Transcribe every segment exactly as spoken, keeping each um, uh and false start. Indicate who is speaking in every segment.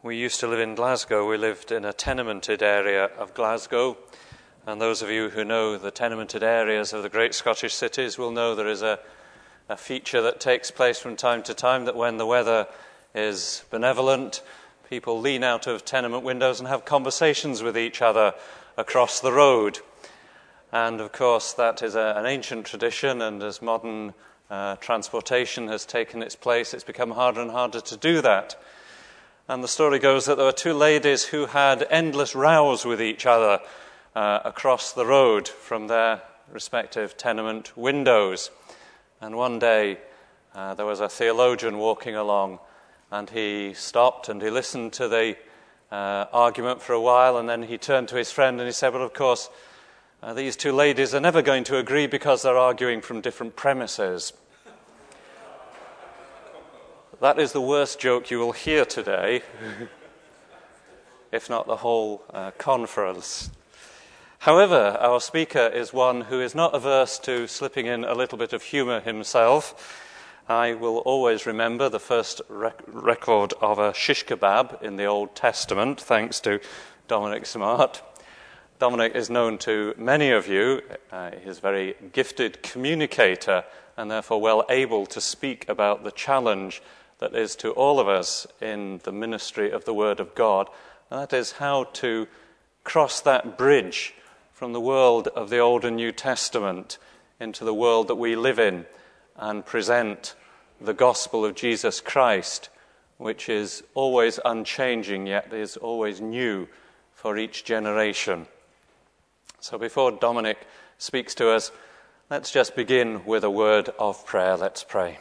Speaker 1: We used to live in Glasgow. We lived in a tenemented area of Glasgow. And those of you who know the tenemented areas of the great Scottish cities will know there is a, a feature that takes place from time to time, that when the weather is benevolent, people lean out of tenement windows and have conversations with each other across the road. And of course that is a, an ancient tradition, and as modern uh, transportation has taken its place, it's become harder and harder to do that. And the story goes that there were two ladies who had endless rows with each other uh, across the road from their respective tenement windows. And one day uh, there was a theologian walking along, and he stopped and he listened to the uh, argument for a while, and then he turned to his friend and he said, well, of course, uh, these two ladies are never going to agree because they're arguing from different premises. That is the worst joke you will hear today, if not the whole uh, conference. However, our speaker is one who is not averse to slipping in a little bit of humour himself. I will always remember the first rec- record of a shish kebab in the Old Testament, thanks to Dominic Smart. Dominic is known to many of you. Uh, he is a very gifted communicator and therefore well able to speak about the challenge that is to all of us in the ministry of the Word of God, and that is how to cross that bridge from the world of the Old and New Testament into the world that we live in and present the gospel of Jesus Christ, which is always unchanging yet is always new for each generation. So before Dominic speaks to us, let's just begin with a word of prayer. Let's pray.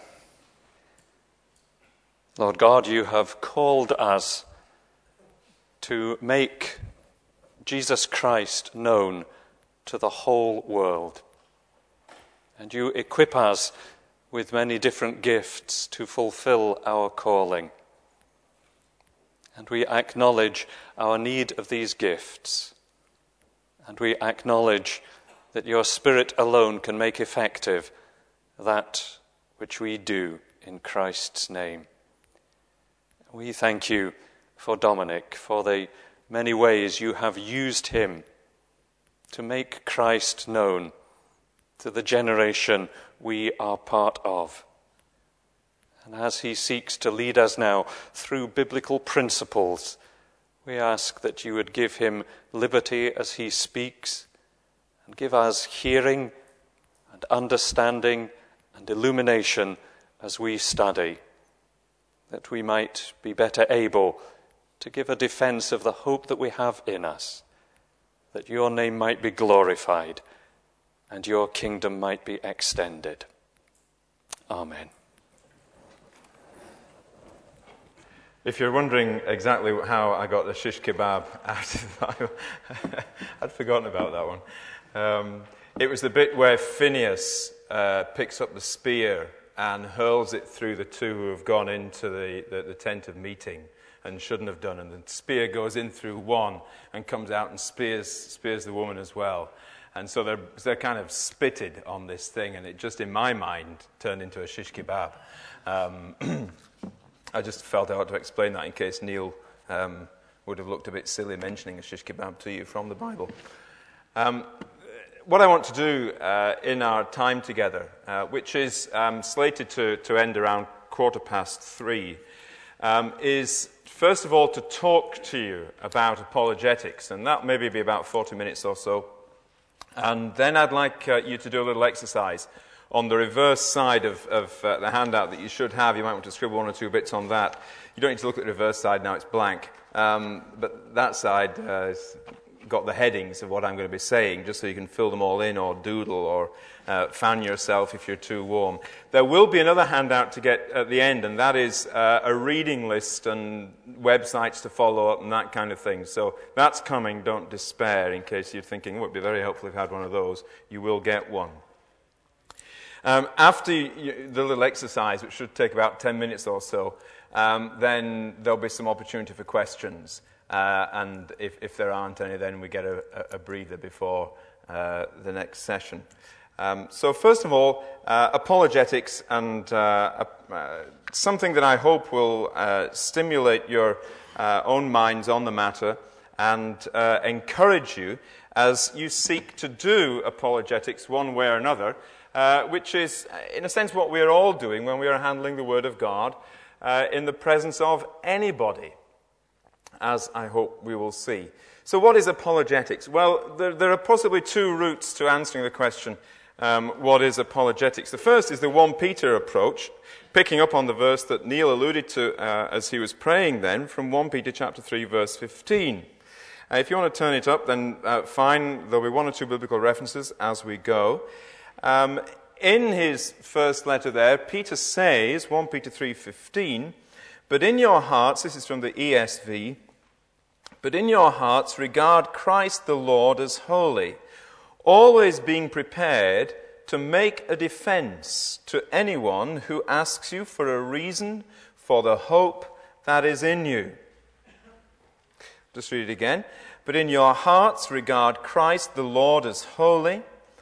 Speaker 1: Lord God, you have called us to make Jesus Christ known to the whole world. And you equip us with many different gifts to fulfill our calling. And we acknowledge our need of these gifts. And we acknowledge that your Spirit alone can make effective that which we do in Christ's name. We thank you for Dominic, for the many ways you have used him to make Christ known to the generation we are part of. And as he seeks to lead us now through biblical principles, we ask that you would give him liberty as he speaks, and give us hearing and understanding and illumination as we study, that we might be better able to give a defense of the hope that we have in us, that your name might be glorified and your kingdom might be extended. Amen.
Speaker 2: If you're wondering exactly how I got the shish kebab out of the Bible, I'd forgotten about that one. Um, it was the bit where Phineas uh, picks up the spear and hurls it through the two who have gone into the, the, the tent of meeting and shouldn't have done. And the spear goes in through one and comes out and spears spears the woman as well. And so they're, they're kind of spitted on this thing, and it just, in my mind, turned into a shish kebab. Um, I just felt I ought to explain that in case Neil um, would have looked a bit silly mentioning a shish kebab to you from the Bible. Um, what I want to do uh, in our time together, uh, which is um, slated to, to end around quarter past three, um, is first of all to talk to you about apologetics, and that maybe be about forty minutes or so. And then I'd like uh, you to do a little exercise. On the reverse side of, of uh, the handout that you should have, you might want to scribble one or two bits on that. You don't need to look at the reverse side now, it's blank. Um, but that side uh, has got the headings of what I'm going to be saying, just so you can fill them all in or doodle or uh, fan yourself if you're too warm. There will be another handout to get at the end, and that is uh, a reading list and websites to follow up and that kind of thing. So that's coming, don't despair, in case you're thinking, oh, it would be very helpful if I had one of those. You will get one. Um, after you, the little exercise, which should take about ten minutes or so, um, then there'll be some opportunity for questions. Uh, and if, if there aren't any, then we get a, a breather before uh, the next session. Um, so first of all, uh, apologetics, and uh, uh, something that I hope will uh, stimulate your uh, own minds on the matter and uh, encourage you as you seek to do apologetics one way or another, uh, which is, in a sense, what we are all doing when we are handling the Word of God uh, in the presence of anybody, as I hope we will see. So what is apologetics? Well, there, there are possibly two routes to answering the question, um, what is apologetics? The first is the First Peter approach, picking up on the verse that Neil alluded to uh, as he was praying then, from First Peter chapter three, verse fifteen. Uh, if you want to turn it up, then uh, fine, there'll be one or two biblical references as we go. Um, in his first letter there, Peter says, First Peter three fifteen, but in your hearts, this is from the E S V, but in your hearts regard Christ the Lord as holy, always being prepared to make a defense to anyone who asks you for a reason for the hope that is in you. Just read it again. But in your hearts regard Christ the Lord as holy,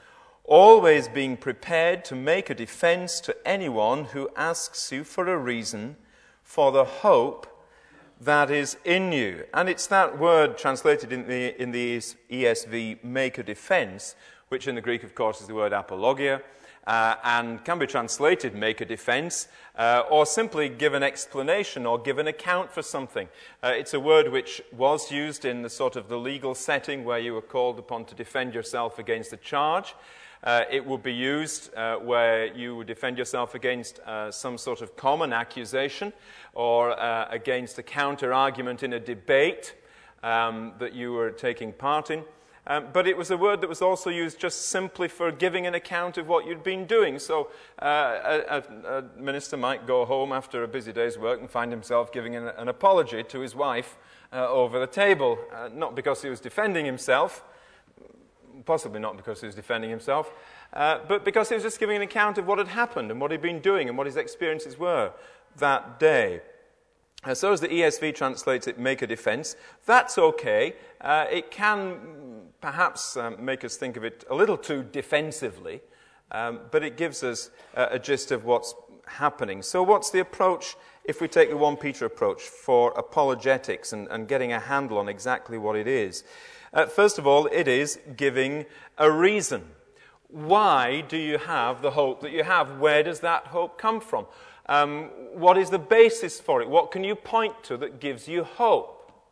Speaker 2: always being prepared to make a defense to anyone who asks you for a reason for the hope that is in you. And it's that word translated in the, in the E S V, make a defense, which in the Greek, of course, is the word apologia, uh, and can be translated make a defense, uh, or simply give an explanation or give an account for something. Uh, it's a word which was used in the sort of the legal setting where you were called upon to defend yourself against a charge. Uh, it would be used uh, where you would defend yourself against uh, some sort of common accusation or uh, against a counter-argument in a debate um, that you were taking part in. Um, but it was a word that was also used just simply for giving an account of what you'd been doing. So uh, a, a, a minister might go home after a busy day's work and find himself giving an, an apology to his wife uh, over the table, uh, not because he was defending himself, possibly not because he was defending himself, uh, but because he was just giving an account of what had happened and what he'd been doing and what his experiences were that day. Uh, so as the E S V translates it, make a defense, that's okay. Uh, it can perhaps um, make us think of it a little too defensively, um, but it gives us uh, a gist of what's happening. So what's the approach, if we take the First Peter approach, for apologetics and, and getting a handle on exactly what it is? Uh, first of all, it is giving a reason. Why do you have the hope that you have? Where does that hope come from? Um, what is the basis for it? What can you point to that gives you hope?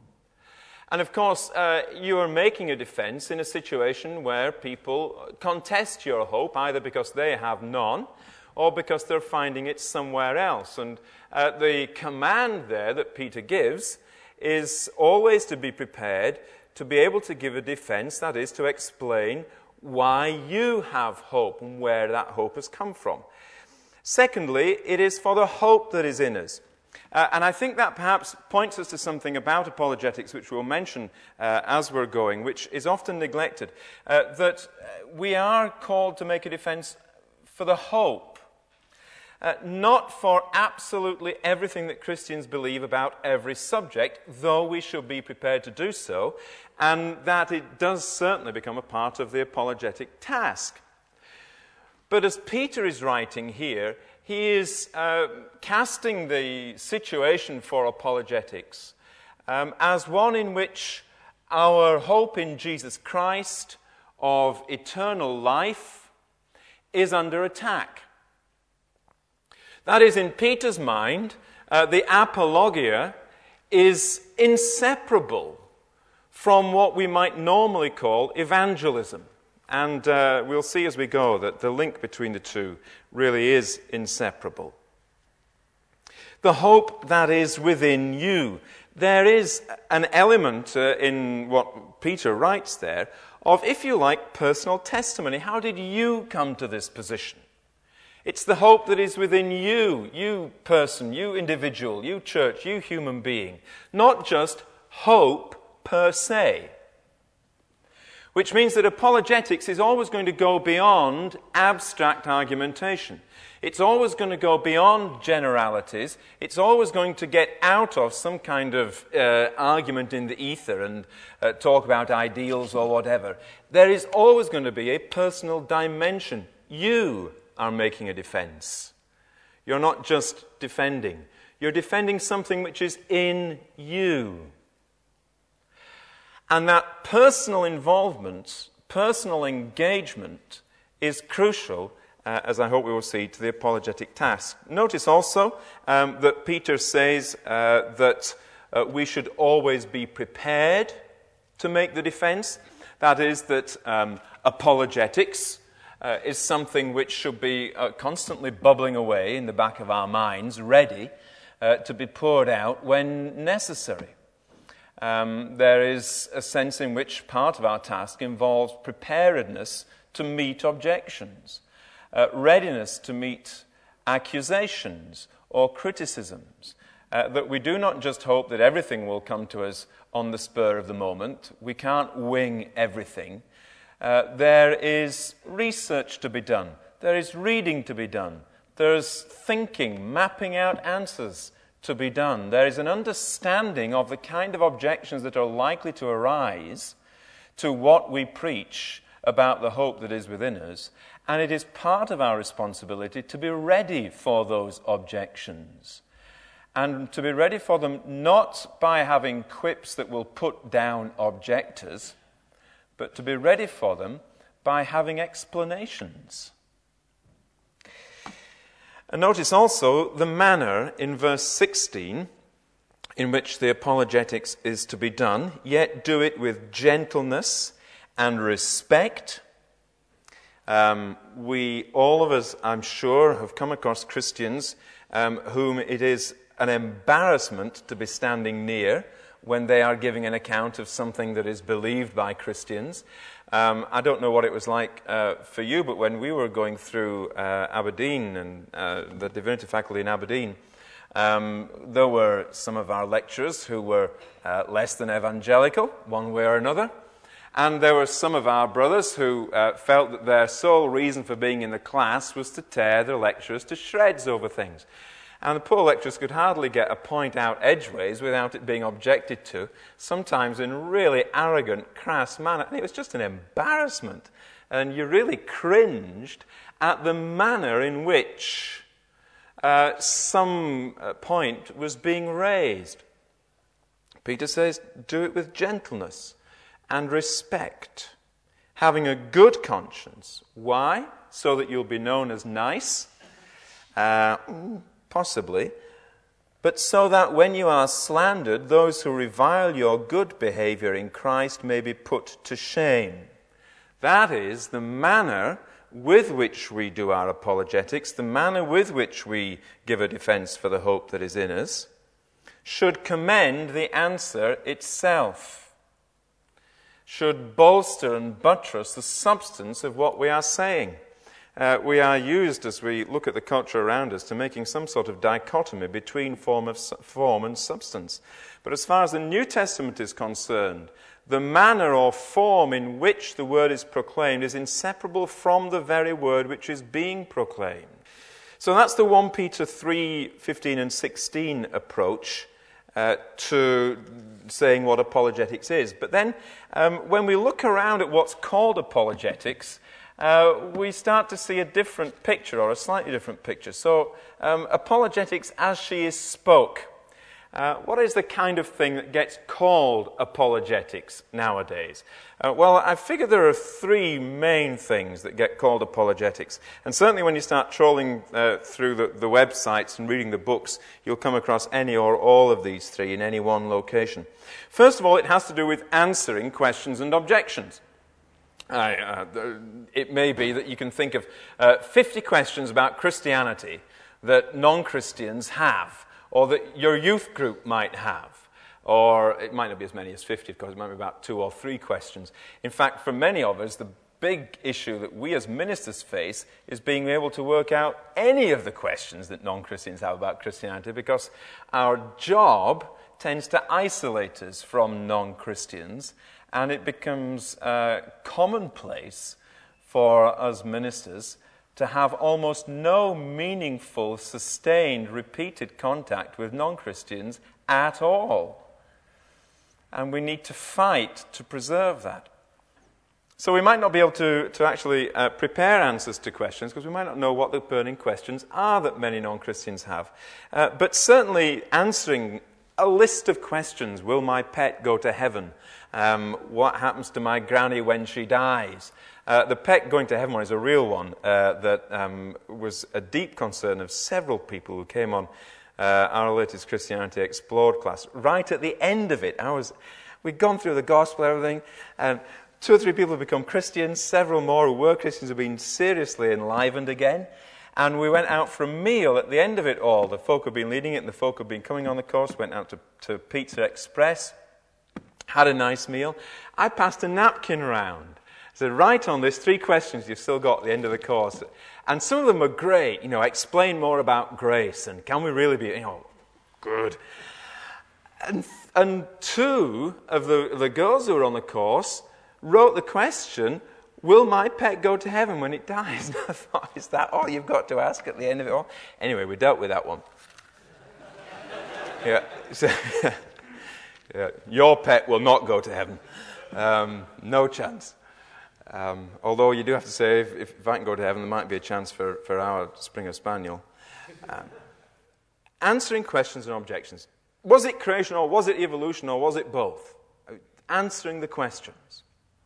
Speaker 2: And of course, uh, you are making a defense in a situation where people contest your hope, either because they have none or because they're finding it somewhere else. And uh, the command there that Peter gives is always to be prepared to be able to give a defense, that is, to explain why you have hope and where that hope has come from. Secondly, it is for the hope that is in us. Uh, and I think that perhaps points us to something about apologetics, which we'll mention uh, as we're going, which is often neglected, uh, that we are called to make a defense for the hope, uh, not for absolutely everything that Christians believe about every subject, though we should be prepared to do so, and that it does certainly become a part of the apologetic task. But as Peter is writing here, he is uh, casting the situation for apologetics um, as one in which our hope in Jesus Christ of eternal life is under attack. That is, in Peter's mind, uh, the apologia is inseparable from what we might normally call evangelism. And uh, we'll see as we go that the link between the two really is inseparable. The hope that is within you. There is an element uh, in what Peter writes there of, if you like, personal testimony. How did you come to this position? It's the hope that is within you, you person, you individual, you church, you human being. Not just hope per se. Which means that apologetics is always going to go beyond abstract argumentation. It's always going to go beyond generalities. It's always going to get out of some kind of uh, argument in the ether and uh, talk about ideals or whatever. There is always going to be a personal dimension. You are making a defense. You're not just defending. You're defending something which is in you. And that personal involvement, personal engagement is crucial, uh, as I hope we will see, to the apologetic task. Notice also um, that Peter says uh, that uh, we should always be prepared to make the defense. That is, that um, apologetics uh, is something which should be uh, constantly bubbling away in the back of our minds, ready uh, to be poured out when necessary. Um, there is a sense in which part of our task involves preparedness to meet objections, uh, readiness to meet accusations or criticisms, uh, that we do not just hope that everything will come to us on the spur of the moment. We can't wing everything. Uh, there is research to be done. There is reading to be done. There's thinking, mapping out answers to be done. There is an understanding of the kind of objections that are likely to arise to what we preach about the hope that is within us, and it is part of our responsibility to be ready for those objections, and to be ready for them not by having quips that will put down objectors, but to be ready for them by having explanations. And notice also the manner in verse sixteen in which the apologetics is to be done, yet do it with gentleness and respect. Um, we, all of us, I'm sure, have come across Christians um, whom it is an embarrassment to be standing near when they are giving an account of something that is believed by Christians. Um, I don't know what it was like uh, for you, but when we were going through uh, Aberdeen and uh, the Divinity faculty in Aberdeen, um, there were some of our lecturers who were uh, less than evangelical, one way or another. And there were some of our brothers who uh, felt that their sole reason for being in the class was to tear their lecturers to shreds over things. And the poor lecturers could hardly get a point out edgeways without it being objected to, sometimes in really arrogant, crass manner. And it was just an embarrassment. And you really cringed at the manner in which uh, some uh, point was being raised. Peter says, do it with gentleness and respect, having a good conscience. Why? So that you'll be known as nice. Uh, Possibly, but so that when you are slandered, those who revile your good behavior in Christ may be put to shame. That is the manner with which we do our apologetics, the manner with which we give a defense for the hope that is in us, should commend the answer itself, should bolster and buttress the substance of what we are saying. Uh, we are used, as we look at the culture around us, to making some sort of dichotomy between form, of, form and substance. But as far as the New Testament is concerned, the manner or form in which the word is proclaimed is inseparable from the very word which is being proclaimed. So that's the First Peter three, fifteen and sixteen approach uh, to saying what apologetics is. But then, um, when we look around at what's called apologetics, Uh, we start to see a different picture, or a slightly different picture. So, um, apologetics as she is spoke. Uh, what is the kind of thing that gets called apologetics nowadays? Uh, well, I figure there are three main things that get called apologetics. And certainly when you start trolling uh, through the, the websites and reading the books, you'll come across any or all of these three in any one location. First of all, it has to do with answering questions and objections. Uh, uh, it may be that you can think of uh, fifty questions about Christianity that non-Christians have, or that your youth group might have. Or it might not be as many as fifty, because it might be about two or three questions. In fact, for many of us, the big issue that we as ministers face is being able to work out any of the questions that non-Christians have about Christianity, because our job tends to isolate us from non-Christians, and it becomes uh, commonplace for us ministers to have almost no meaningful, sustained, repeated contact with non-Christians at all. And we need to fight to preserve that. So we might not be able to, to actually uh, prepare answers to questions because we might not know what the burning questions are that many non-Christians have. Uh, but certainly answering a list of questions, will my pet go to heaven? Um, what happens to my granny when she dies? Uh, the pet going to heaven one is a real one uh, that um, was a deep concern of several people who came on uh, our latest Christianity Explored class. Right at the end of it, I was, we'd gone through the gospel and everything, and two or three people have become Christians, several more who were Christians have been seriously enlivened again. And we went out for a meal at the end of it all. The folk who'd been leading it and the folk who'd been coming on the course went out to, to Pizza Express, had a nice meal. I passed a napkin around. I said, write on this three questions you've still got at the end of the course. And some of them were great. You know, explain more about grace and can we really be, you know, good. And, and two of the, the girls who were on the course wrote the question, will my pet go to heaven when it dies? And I thought, is that all you've got to ask at the end of it all? Anyway, we dealt with that one. Yeah. So, yeah. Your pet will not go to heaven. Um, no chance. Um, although you do have to say, if, if I can go to heaven, there might be a chance for, for our Springer Spaniel. Um, answering questions and objections. Was it creation or was it evolution or was it both? Answering the questions.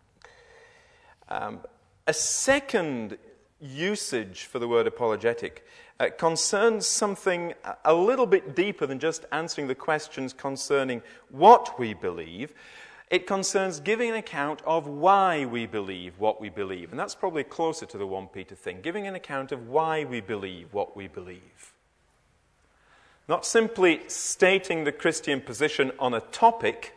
Speaker 2: Um, a second usage for the word apologetic uh, concerns something a little bit deeper than just answering the questions concerning what we believe. It concerns giving an account of why we believe what we believe. And that's probably closer to the First Peter thing, giving an account of why we believe what we believe. Not simply stating the Christian position on a topic,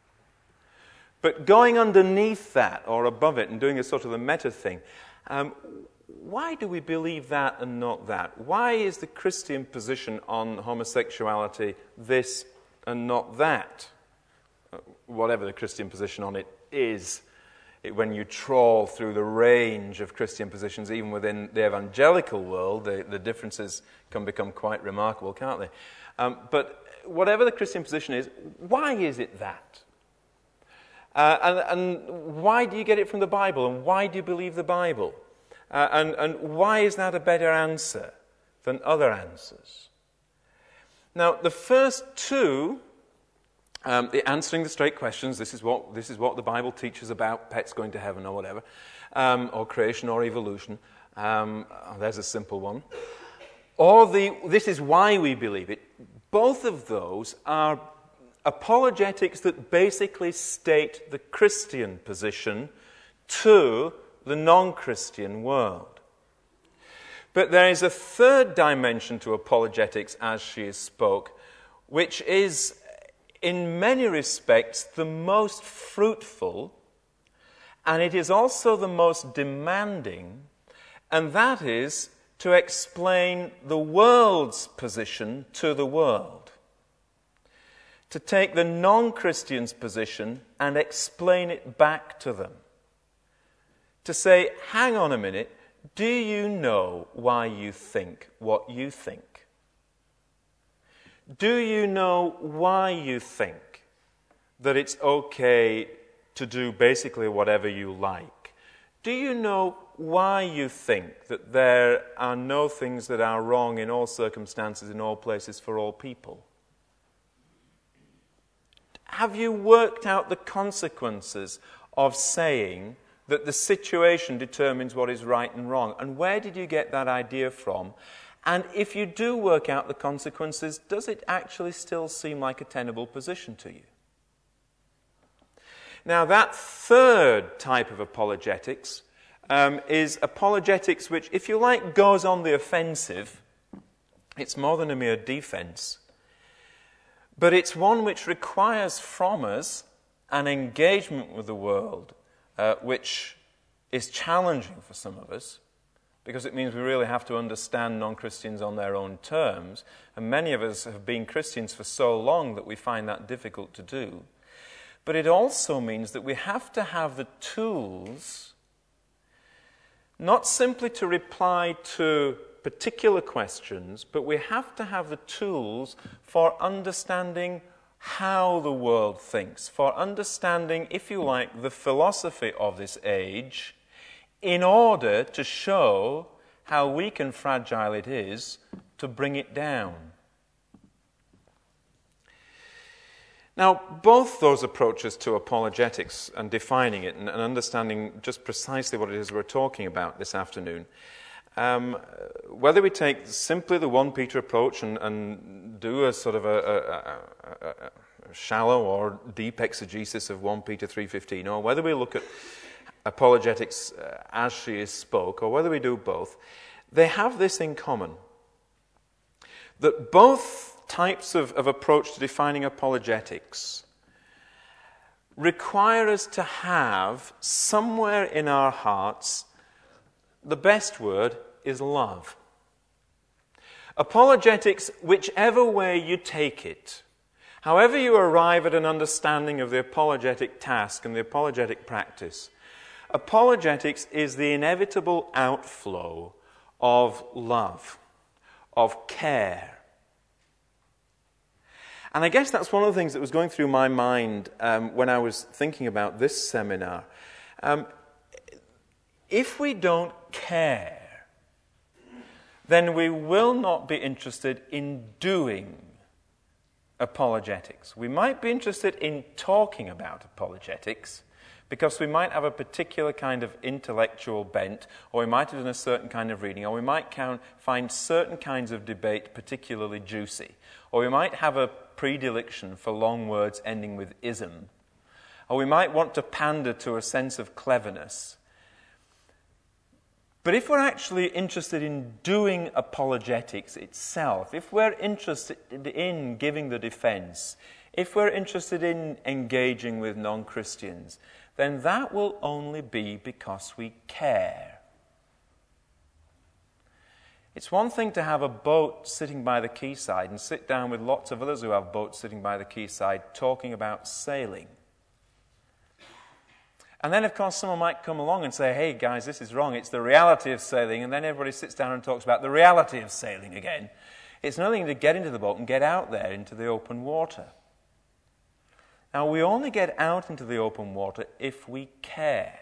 Speaker 2: but going underneath that or above it and doing a sort of a meta thing. Um, why do we believe that and not that? Why is the Christian position on homosexuality this and not that? Whatever the Christian position on it is, it, when you trawl through the range of Christian positions, even within the evangelical world, the, the differences can become quite remarkable, can't they? Um, but whatever the Christian position is, why is it that? Uh, and, and why do you get it from the Bible? And why do you believe the Bible? Uh, and, and why is that a better answer than other answers? Now, the first two, um, the answering the straight questions, this is what this is what the Bible teaches about pets going to heaven or whatever, um, or creation or evolution. Um, oh, there's a simple one. Or the this is why we believe it. Both of those are apologetics that basically state the Christian position to the non-Christian world. But there is a third dimension to apologetics as she spoke, which is, in many respects, the most fruitful, and it is also the most demanding, and that is to explain the world's position to the world. To take the non-Christian's position and explain it back to them. To say, hang on a minute, do you know why you think what you think? Do you know why you think that it's okay to do basically whatever you like? Do you know why you think that there are no things that are wrong in all circumstances, in all places, for all people? Have you worked out the consequences of saying that the situation determines what is right and wrong? And where did you get that idea from? And if you do work out the consequences, does it actually still seem like a tenable position to you? Now, that third type of apologetics um, is apologetics which, if you like, goes on the offensive. It's more than a mere defense. But it's one which requires from us an engagement with the world, uh, which is challenging for some of us, because it means we really have to understand non-Christians on their own terms. And many of us have been Christians for so long that we find that difficult to do. But it also means that we have to have the tools, not simply to reply to particular questions, but we have to have the tools for understanding how the world thinks, for understanding, if you like, the philosophy of this age, in order to show how weak and fragile it is to bring it down. Now, both those approaches to apologetics and defining it and, and understanding just precisely what it is we're talking about this afternoon, um, whether we take simply the First Peter approach and, and do a sort of a, a, a, a shallow or deep exegesis of First Peter three fifteen, or whether we look at apologetics uh, as she is spoke, or whether we do both, they have this in common, that both types of, of approach to defining apologetics require us to have somewhere in our hearts, the best word is love. Apologetics, whichever way you take it, however you arrive at an understanding of the apologetic task and the apologetic practice, apologetics is the inevitable outflow of love, of care. And I guess that's one of the things that was going through my mind um, when I was thinking about this seminar. Um, if we don't care, then we will not be interested in doing apologetics. We might be interested in talking about apologetics because we might have a particular kind of intellectual bent, or we might have done a certain kind of reading, or we might count, find certain kinds of debate particularly juicy, or we might have a predilection for long words ending with ism, or we might want to pander to a sense of cleverness. But if we're actually interested in doing apologetics itself, if we're interested in giving the defense, if we're interested in engaging with non-Christians, then that will only be because we care. It's one thing to have a boat sitting by the quayside and sit down with lots of others who have boats sitting by the quayside talking about sailing. And then, of course, someone might come along and say, hey, guys, this is wrong. It's the reality of sailing. And then everybody sits down and talks about the reality of sailing again. It's another thing to get into the boat and get out there into the open water. Now, we only get out into the open water if we care.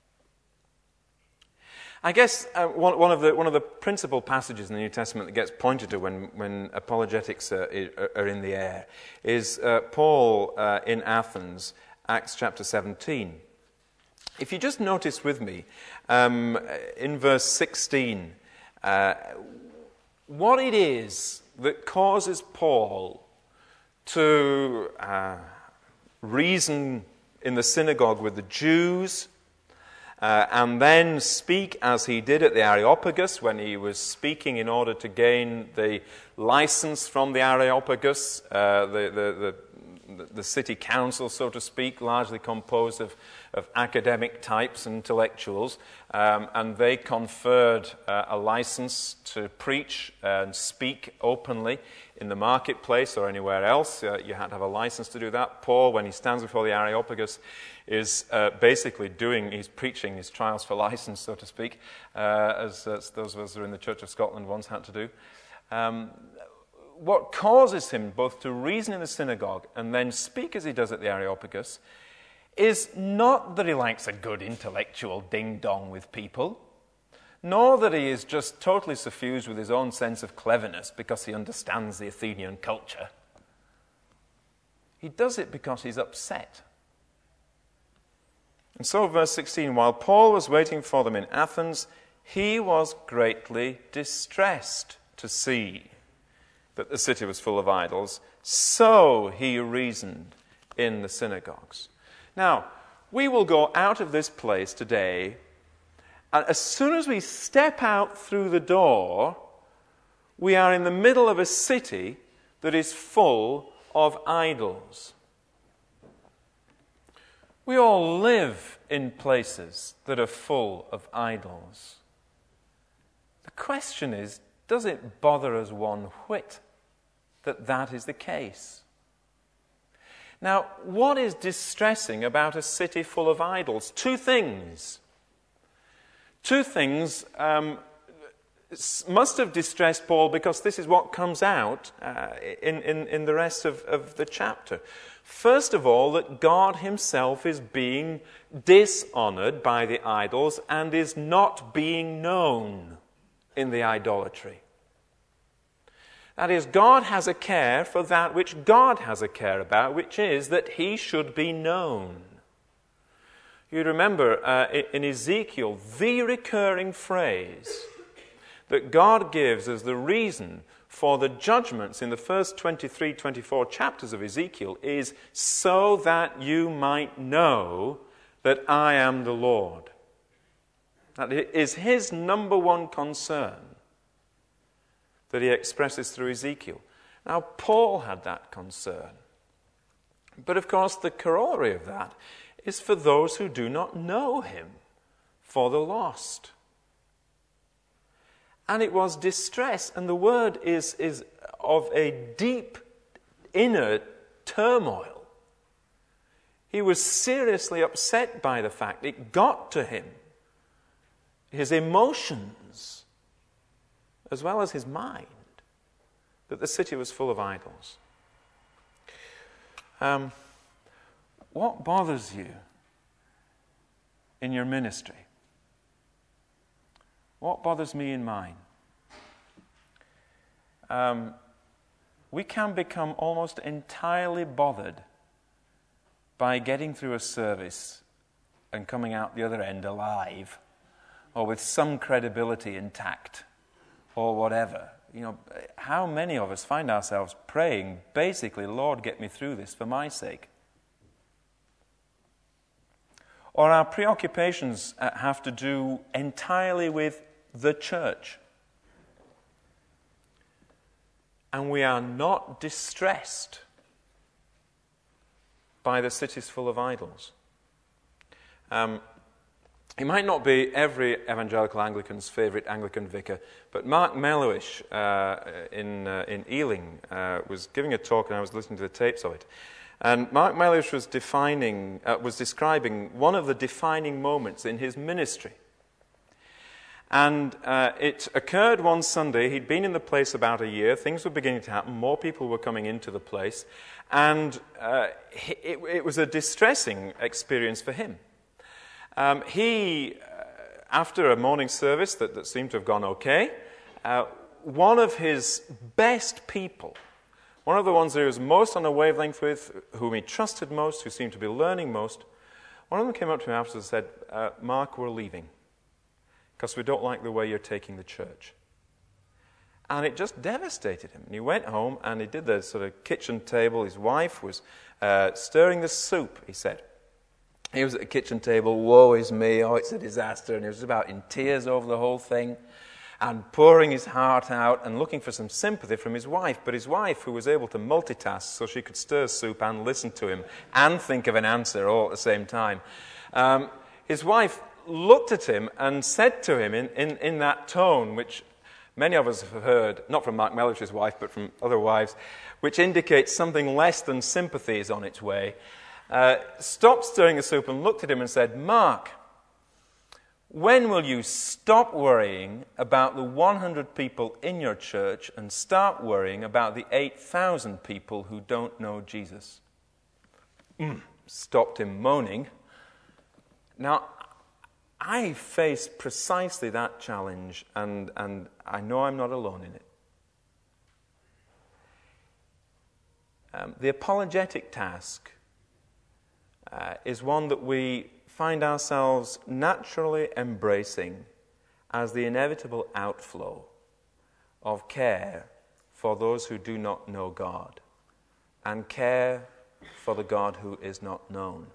Speaker 2: I guess uh, one, one, of the, one of the principal passages in the New Testament that gets pointed to when, when apologetics are, are in the air is uh, Paul uh, in Athens, Acts chapter seventeen. If you just notice with me, um, in verse sixteen, uh, what it is that causes Paul to uh, reason in the synagogue with the Jews, uh, and then speak as he did at the Areopagus when he was speaking in order to gain the license from the Areopagus, uh, the, the, the, the city council, so to speak, largely composed of, of academic types and intellectuals, um, and they conferred uh, a license to preach and speak openly in the marketplace or anywhere else. Uh, you had to have a license to do that. Paul, when he stands before the Areopagus, is uh, basically doing, he's preaching his trials for license, so to speak, uh, as, as those of us who are in the Church of Scotland once had to do. Um, what causes him both to reason in the synagogue and then speak as he does at the Areopagus is not that he likes a good intellectual ding-dong with people, nor that he is just totally suffused with his own sense of cleverness because he understands the Athenian culture. He does it because he's upset. And so, verse sixteen, while Paul was waiting for them in Athens, he was greatly distressed to see that the city was full of idols. So he reasoned in the synagogues. Now, we will go out of this place today, and as soon as we step out through the door, we are in the middle of a city that is full of idols. We all live in places that are full of idols. The question is, does it bother us one whit that that is the case? Now, what is distressing about a city full of idols? Two things. Two things um, must have distressed Paul, because this is what comes out uh, in, in, in the rest of, of the chapter. First of all, that God himself is being dishonored by the idols and is not being known in the idolatry. That is, God has a care for that which God has a care about, which is that he should be known. You remember uh, in Ezekiel, the recurring phrase that God gives as the reason for the judgments in the first twenty-three, twenty-four chapters of Ezekiel is, so that you might know that I am the Lord. That is his number one concern that he expresses through Ezekiel. Now, Paul had that concern. But of course, the corollary of that is for those who do not know him, for the lost. And it was distress, and the word is, is of a deep inner turmoil. He was seriously upset by the fact it got to him, his emotions, as well as his mind, that the city was full of idols. Um, what bothers you in your ministry? What bothers me in mine? Um, we can become almost entirely bothered by getting through a service and coming out the other end alive, or with some credibility intact, or whatever. You know, how many of us find ourselves praying, basically, Lord, get me through this for my sake? Or our preoccupations have to do entirely with the church. And we are not distressed by the cities full of idols. Um, he might not be every evangelical Anglican's favourite Anglican vicar, but Mark Mellowish uh, in, uh, in Ealing uh, was giving a talk, and I was listening to the tapes of it. And Mark Mellowish was defining, uh, was describing one of the defining moments in his ministry. And uh, it occurred one Sunday. He'd been in the place about a year. Things were beginning to happen. More people were coming into the place. And uh, it, it was a distressing experience for him. Um, he, uh, after a morning service that, that seemed to have gone okay, uh, one of his best people, one of the ones that he was most on a wavelength with, whom he trusted most, who seemed to be learning most, one of them came up to me afterwards and said, uh, Mark, we're leaving, because we don't like the way you're taking the church. And it just devastated him. And he went home and he did the sort of kitchen table. His wife was uh, stirring the soup, he said. He was at the kitchen table, woe is me, oh, it's a disaster. And he was about in tears over the whole thing and pouring his heart out and looking for some sympathy from his wife. But his wife, who was able to multitask so she could stir soup and listen to him and think of an answer all at the same time, um, his wife looked at him and said to him in, in, in that tone, which many of us have heard, not from Mark Mellish's wife, but from other wives, which indicates something less than sympathy is on its way, uh, stopped stirring the soup and looked at him and said, Mark, when will you stop worrying about the one hundred people in your church and start worrying about the eight thousand people who don't know Jesus? Mm, stopped him moaning. Now, I face precisely that challenge, and, and I know I'm not alone in it. Um, the apologetic task uh, is one that we find ourselves naturally embracing as the inevitable outflow of care for those who do not know God and care for the God who is not known.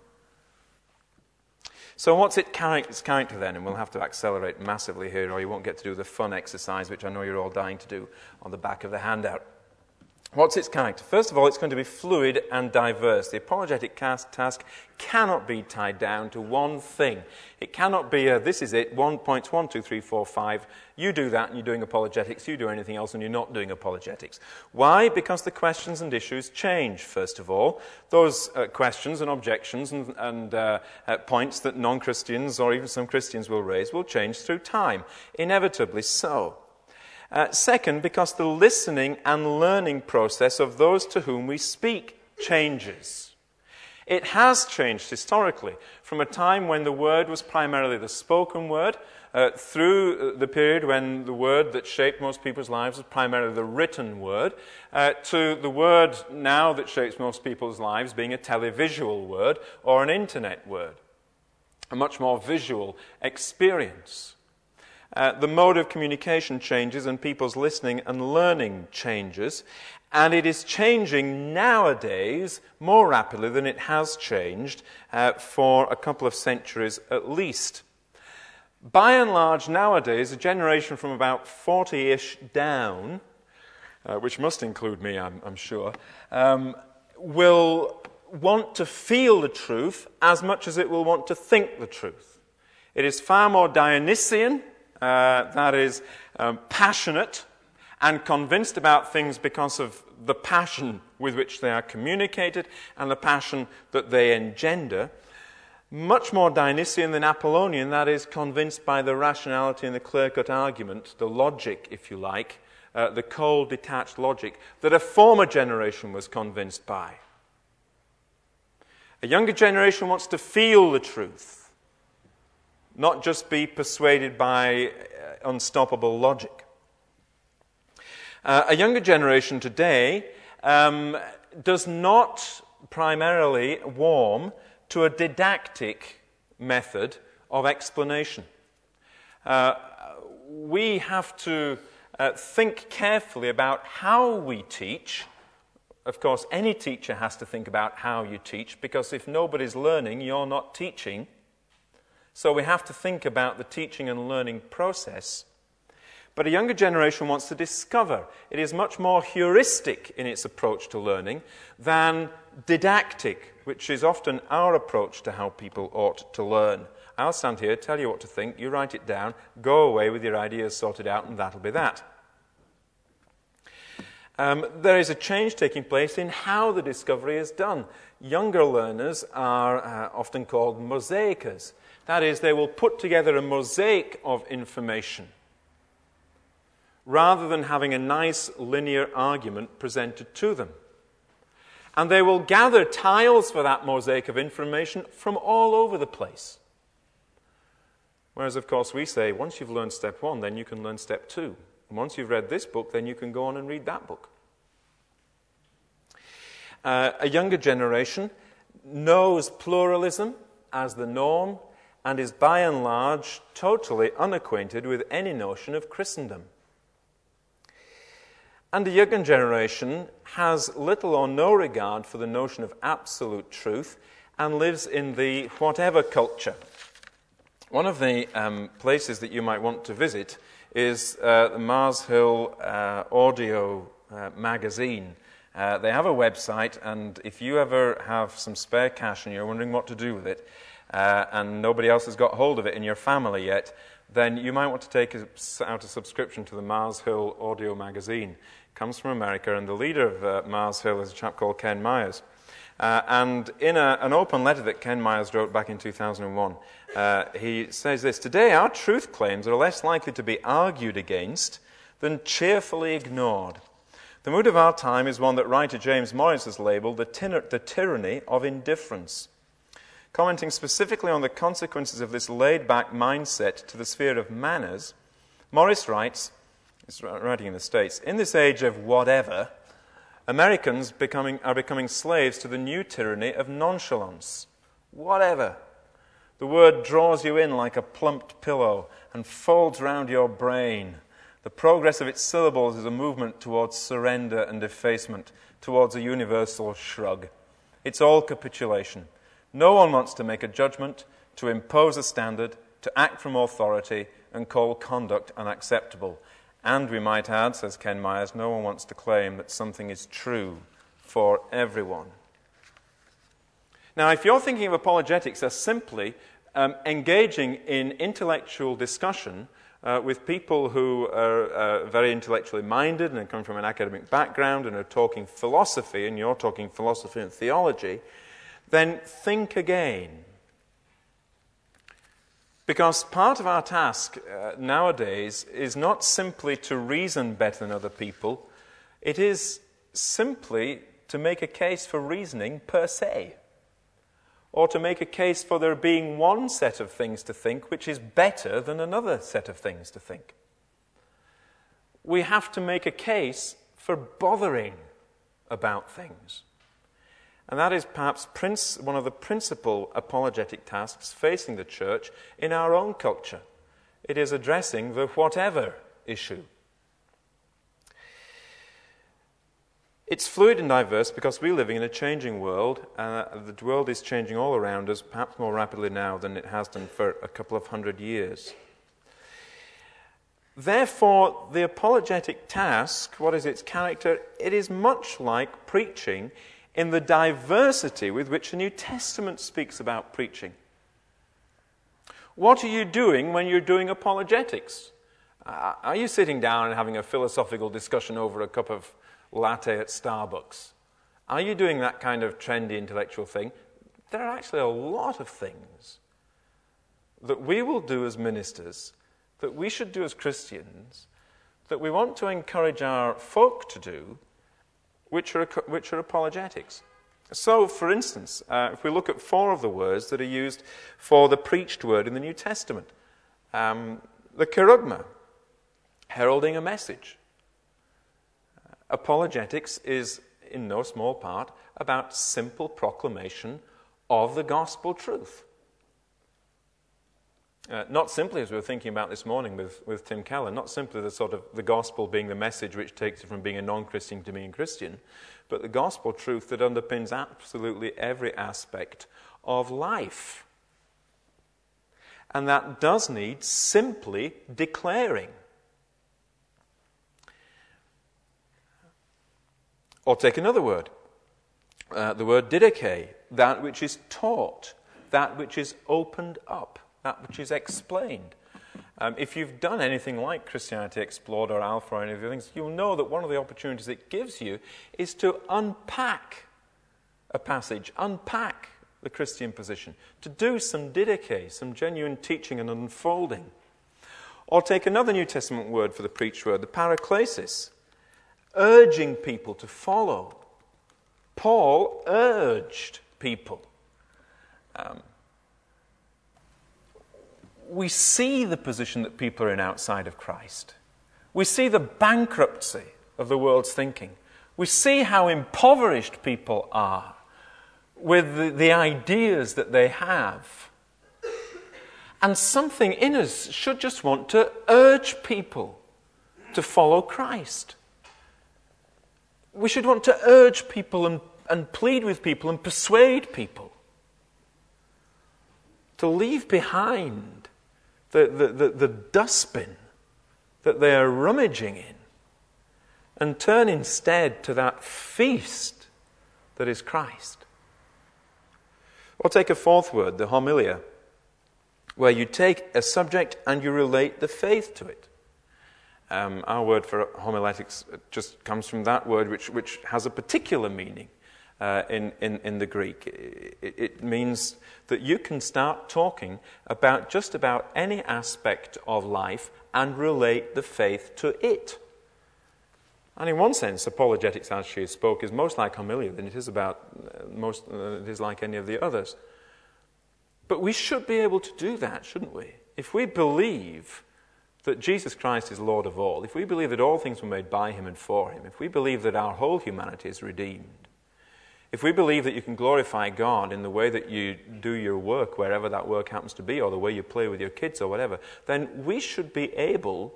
Speaker 2: So what's its character then? And we'll have to accelerate massively here, or you won't get to do the fun exercise, which I know you're all dying to do on the back of the handout. What's its character? First of all, it's going to be fluid and diverse. The apologetic task cannot be tied down to one thing. It cannot be, a, this is it, one points, one, two, three, four, five. You do that and you're doing apologetics. You do anything else and you're not doing apologetics. Why? Because the questions and issues change, first of all. Those uh, questions and objections and, and uh, uh, points that non-Christians or even some Christians will raise will change through time. Inevitably so. Uh, second, because the listening and learning process of those to whom we speak changes. It has changed historically from a time when the word was primarily the spoken word, uh, through the period when the word that shaped most people's lives was primarily the written word, uh, to the word now that shapes most people's lives being a televisual word or an internet word, a much more visual experience. Uh, the mode of communication changes and people's listening and learning changes, and it is changing nowadays more rapidly than it has changed uh, for a couple of centuries at least. By and large, nowadays, a generation from about forty-ish down, uh, which must include me, I'm, I'm sure, um, will want to feel the truth as much as it will want to think the truth. It is far more Dionysian, uh, that is, um, passionate, and convinced about things because of the passion with which they are communicated and the passion that they engender. Much more Dionysian than Apollonian, that is, convinced by the rationality and the clear-cut argument, the logic, if you like, uh, the cold, detached logic that a former generation was convinced by. A younger generation wants to feel the truth, not just be persuaded by uh, unstoppable logic. Uh, a younger generation today um, does not primarily warm to a didactic method of explanation. Uh, we have to uh, think carefully about how we teach. Of course, any teacher has to think about how you teach, because if nobody's learning, you're not teaching. So we have to think about the teaching and learning process. But a younger generation wants to discover. It is much more heuristic in its approach to learning than didactic, which is often our approach to how people ought to learn. I'll stand here, tell you what to think, you write it down, go away with your ideas sorted out, and that'll be that. Um, there is a change taking place in how the discovery is done. Younger learners are uh, often called mosaicers. That is, they will put together a mosaic of information rather than having a nice linear argument presented to them. And they will gather tiles for that mosaic of information from all over the place. Whereas, of course, we say, once you've learned step one, then you can learn step two. And once you've read this book, then you can go on and read that book. Uh, a younger generation knows pluralism as the norm and is by and large totally unacquainted with any notion of Christendom. And the younger generation has little or no regard for the notion of absolute truth and lives in the whatever culture. One of the um, places that you might want to visit is uh, the Mars Hill uh, Audio uh, Magazine. Uh, they have a website, and if you ever have some spare cash and you're wondering what to do with it, uh, and nobody else has got hold of it in your family yet, then you might want to take a, out a subscription to the Mars Hill Audio Magazine. Comes from America, and the leader of uh, Mars Hill is a chap called Ken Myers. Uh, and in a, an open letter that Ken Myers wrote back in two thousand one, uh, he says this: "Today our truth claims are less likely to be argued against than cheerfully ignored. The mood of our time is one that writer James Morris has labelled the, tyr- the tyranny of indifference." Commenting specifically on the consequences of this laid-back mindset to the sphere of manners, Morris writes, he's writing in the States, "In this age of whatever, Americans becoming, are becoming slaves to the new tyranny of nonchalance. Whatever. The word draws you in like a plumped pillow and folds round your brain. The progress of its syllables is a movement towards surrender and effacement, towards a universal shrug. It's all capitulation. No one wants to make a judgment, to impose a standard, to act from authority, and call conduct unacceptable. And we might add, says Ken Myers, no one wants to claim that something is true for everyone." Now, if you're thinking of apologetics as simply um, engaging in intellectual discussion uh, with people who are uh, very intellectually minded and come from an academic background and are talking philosophy, and you're talking philosophy and theology, then think again. Because part of our task uh, nowadays is not simply to reason better than other people, it is simply to make a case for reasoning per se, or to make a case for there being one set of things to think which is better than another set of things to think. We have to make a case for bothering about things. And that is perhaps princ- one of the principal apologetic tasks facing the church in our own culture. It is addressing the whatever issue. It's fluid and diverse because we're living in a changing world. Uh, the world is changing all around us, perhaps more rapidly now than it has done for a couple of hundred years. Therefore, the apologetic task, what is its character? It is much like preaching in the diversity with which the New Testament speaks about preaching. What are you doing when you're doing apologetics? Uh, are you sitting down and having a philosophical discussion over a cup of latte at Starbucks? Are you doing that kind of trendy intellectual thing? There are actually a lot of things that we will do as ministers, that we should do as Christians, that we want to encourage our folk to do, which are, which are apologetics. So, for instance, uh, if we look at four of the words that are used for the preached word in the New Testament, um, the kerugma, heralding a message. Uh, apologetics is, in no small part, about simple proclamation of the gospel truth. Uh, not simply, as we were thinking about this morning with, with Tim Keller, not simply the sort of the gospel being the message which takes it from being a non-Christian to being Christian, but the gospel truth that underpins absolutely every aspect of life. And that does need simply declaring. Or take another word, uh, the word didache, that which is taught, that which is opened up, that which is explained. Um, if you've done anything like Christianity Explored or Alpha or any of the things, you'll know that one of the opportunities it gives you is to unpack a passage, unpack the Christian position, to do some didache, some genuine teaching and unfolding. Or take another New Testament word for the preached word, the paraklesis, urging people to follow. Paul urged people. Um, we see the position that people are in outside of Christ. We see the bankruptcy of the world's thinking. We see how impoverished people are with the, the ideas that they have. And something in us should just want to urge people to follow Christ. We should want to urge people and, and plead with people and persuade people to leave behind the, the, the, the dustbin that they are rummaging in and turn instead to that feast that is Christ. Or take a fourth word, the homilia, where you take a subject and you relate the faith to it. Um, our word for homiletics just comes from that word, which, which has a particular meaning uh, in, in, in the Greek. It, it means that you can start talking about just about any aspect of life and relate the faith to it. And in one sense, apologetics, as she spoke, is most like homilia than it is about uh, most. Uh, it is like any of the others. But we should be able to do that, shouldn't we? If we believe that Jesus Christ is Lord of all, if we believe that all things were made by him and for him, if we believe that our whole humanity is redeemed, if we believe that you can glorify God in the way that you do your work, wherever that work happens to be, or the way you play with your kids or whatever, then we should be able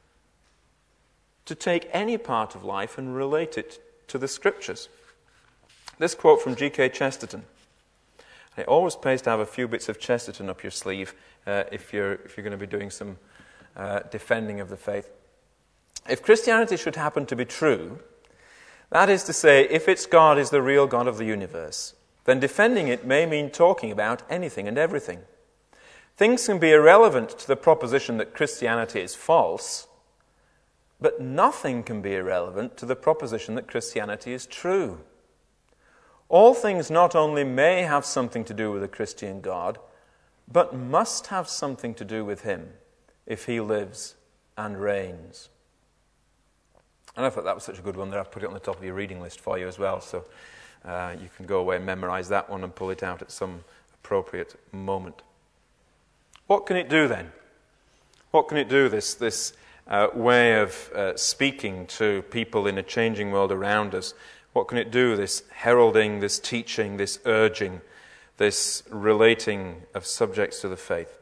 Speaker 2: to take any part of life and relate it to the Scriptures. This quote from G K Chesterton. It always pays to have a few bits of Chesterton up your sleeve uh, if you're if you're going to be doing some uh, defending of the faith. If Christianity should happen to be true, that is to say, if its God is the real God of the universe, then defending it may mean talking about anything and everything. Things can be irrelevant to the proposition that Christianity is false, but nothing can be irrelevant to the proposition that Christianity is true. All things not only may have something to do with a Christian God, but must have something to do with him if he lives and reigns. And I thought that was such a good one that I've put it on the top of your reading list for you as well, so uh, you can go away and memorize that one and pull it out at some appropriate moment. What can it do then? What can it do, this, this uh, way of uh, speaking to people in a changing world around us? What can it do, this heralding, this teaching, this urging, this relating of subjects to the faith?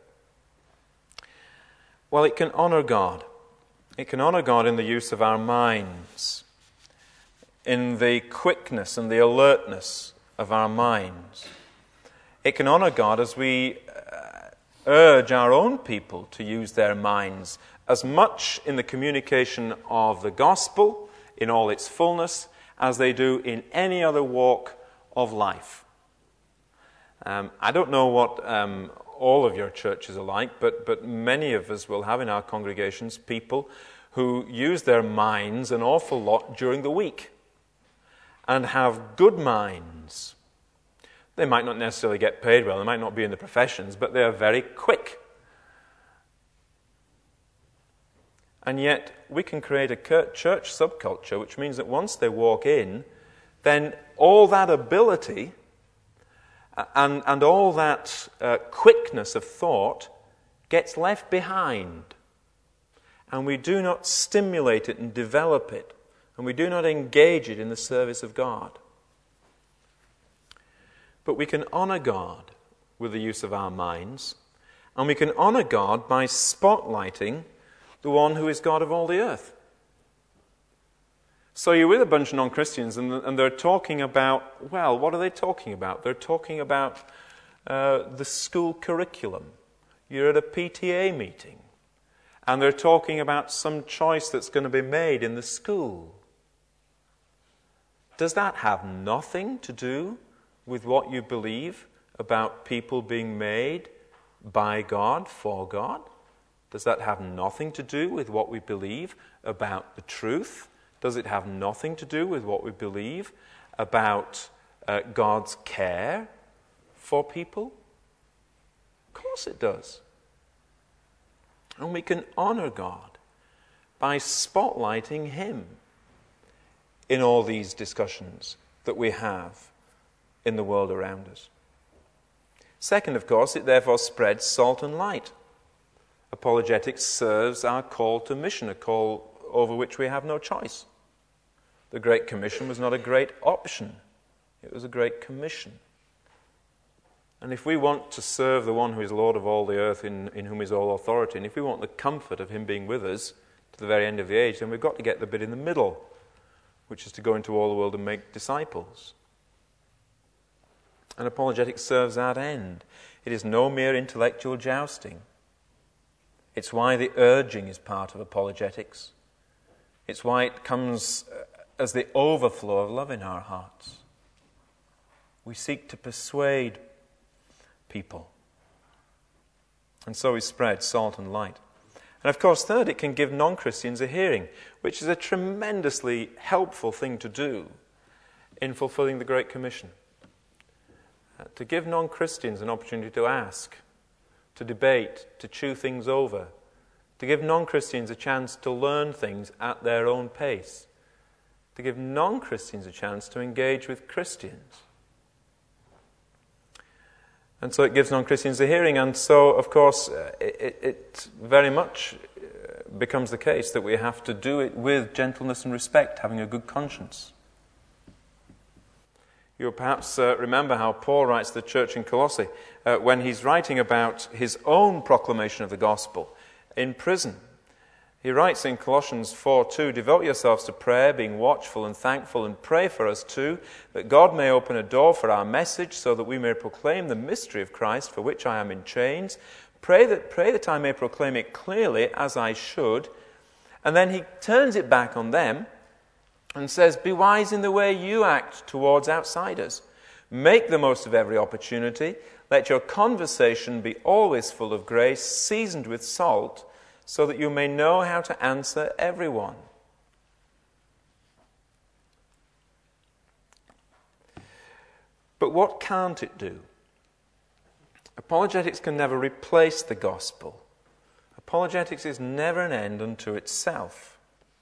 Speaker 2: Well, it can honor God. It can honor God in the use of our minds, in the quickness and the alertness of our minds. It can honor God as we uh, urge our own people to use their minds as much in the communication of the gospel in all its fullness as they do in any other walk of life. Um, I don't know what um, all of your churches are like, but, but many of us will have in our congregations people who use their minds an awful lot during the week and have good minds. They might not necessarily get paid well, they might not be in the professions, but they are very quick. And yet we can create a church subculture, which means that once they walk in, then all that ability and, and all that uh, quickness of thought gets left behind. And we do not stimulate it and develop it, and we do not engage it in the service of God. But we can honor God with the use of our minds, and we can honor God by spotlighting the one who is God of all the earth. So you're with a bunch of non-Christians and, and they're talking about, well, what are they talking about? They're talking about uh, the school curriculum. You're at a P T A meeting and they're talking about some choice that's going to be made in the school. Does that have nothing to do with what you believe about people being made by God, for God? Does that have nothing to do with what we believe about the truth? Does it have nothing to do with what we believe about uh, God's care for people? Of course it does. And we can honor God by spotlighting Him in all these discussions that we have in the world around us. Second, of course, it therefore spreads salt and light. Apologetics serves our call to mission, a call over which we have no choice. The Great Commission was not a great option. It was a great commission. And if we want to serve the one who is Lord of all the earth, in, in whom is all authority, and if we want the comfort of Him being with us to the very end of the age, then we've got to get the bit in the middle, which is to go into all the world and make disciples. And apologetics serves that end. It is no mere intellectual jousting. It's why the urging is part of apologetics. It's why it comes as the overflow of love in our hearts. We seek to persuade people. And so we spread salt and light. And of course, third, it can give non-Christians a hearing, which is a tremendously helpful thing to do in fulfilling the Great Commission. Uh, to give non-Christians an opportunity to ask, to debate, to chew things over, to give non-Christians a chance to learn things at their own pace, to give non-Christians a chance to engage with Christians. And so it gives non-Christians a hearing, and so, of course, uh, it, it very much becomes the case that we have to do it with gentleness and respect, having a good conscience. You'll perhaps uh, remember how Paul writes to the church in Colossae uh, when he's writing about his own proclamation of the gospel in prison. He writes in Colossians four two, "Devote yourselves to prayer, being watchful and thankful, and pray for us too, that God may open a door for our message, so that we may proclaim the mystery of Christ, for which I am in chains. Pray that, pray that I may proclaim it clearly, as I should." And then he turns it back on them and says, "Be wise in the way you act towards outsiders. Make the most of every opportunity. Let your conversation be always full of grace, seasoned with salt, so that you may know how to answer everyone." But what can't it do? Apologetics can never replace the gospel. Apologetics is never an end unto itself.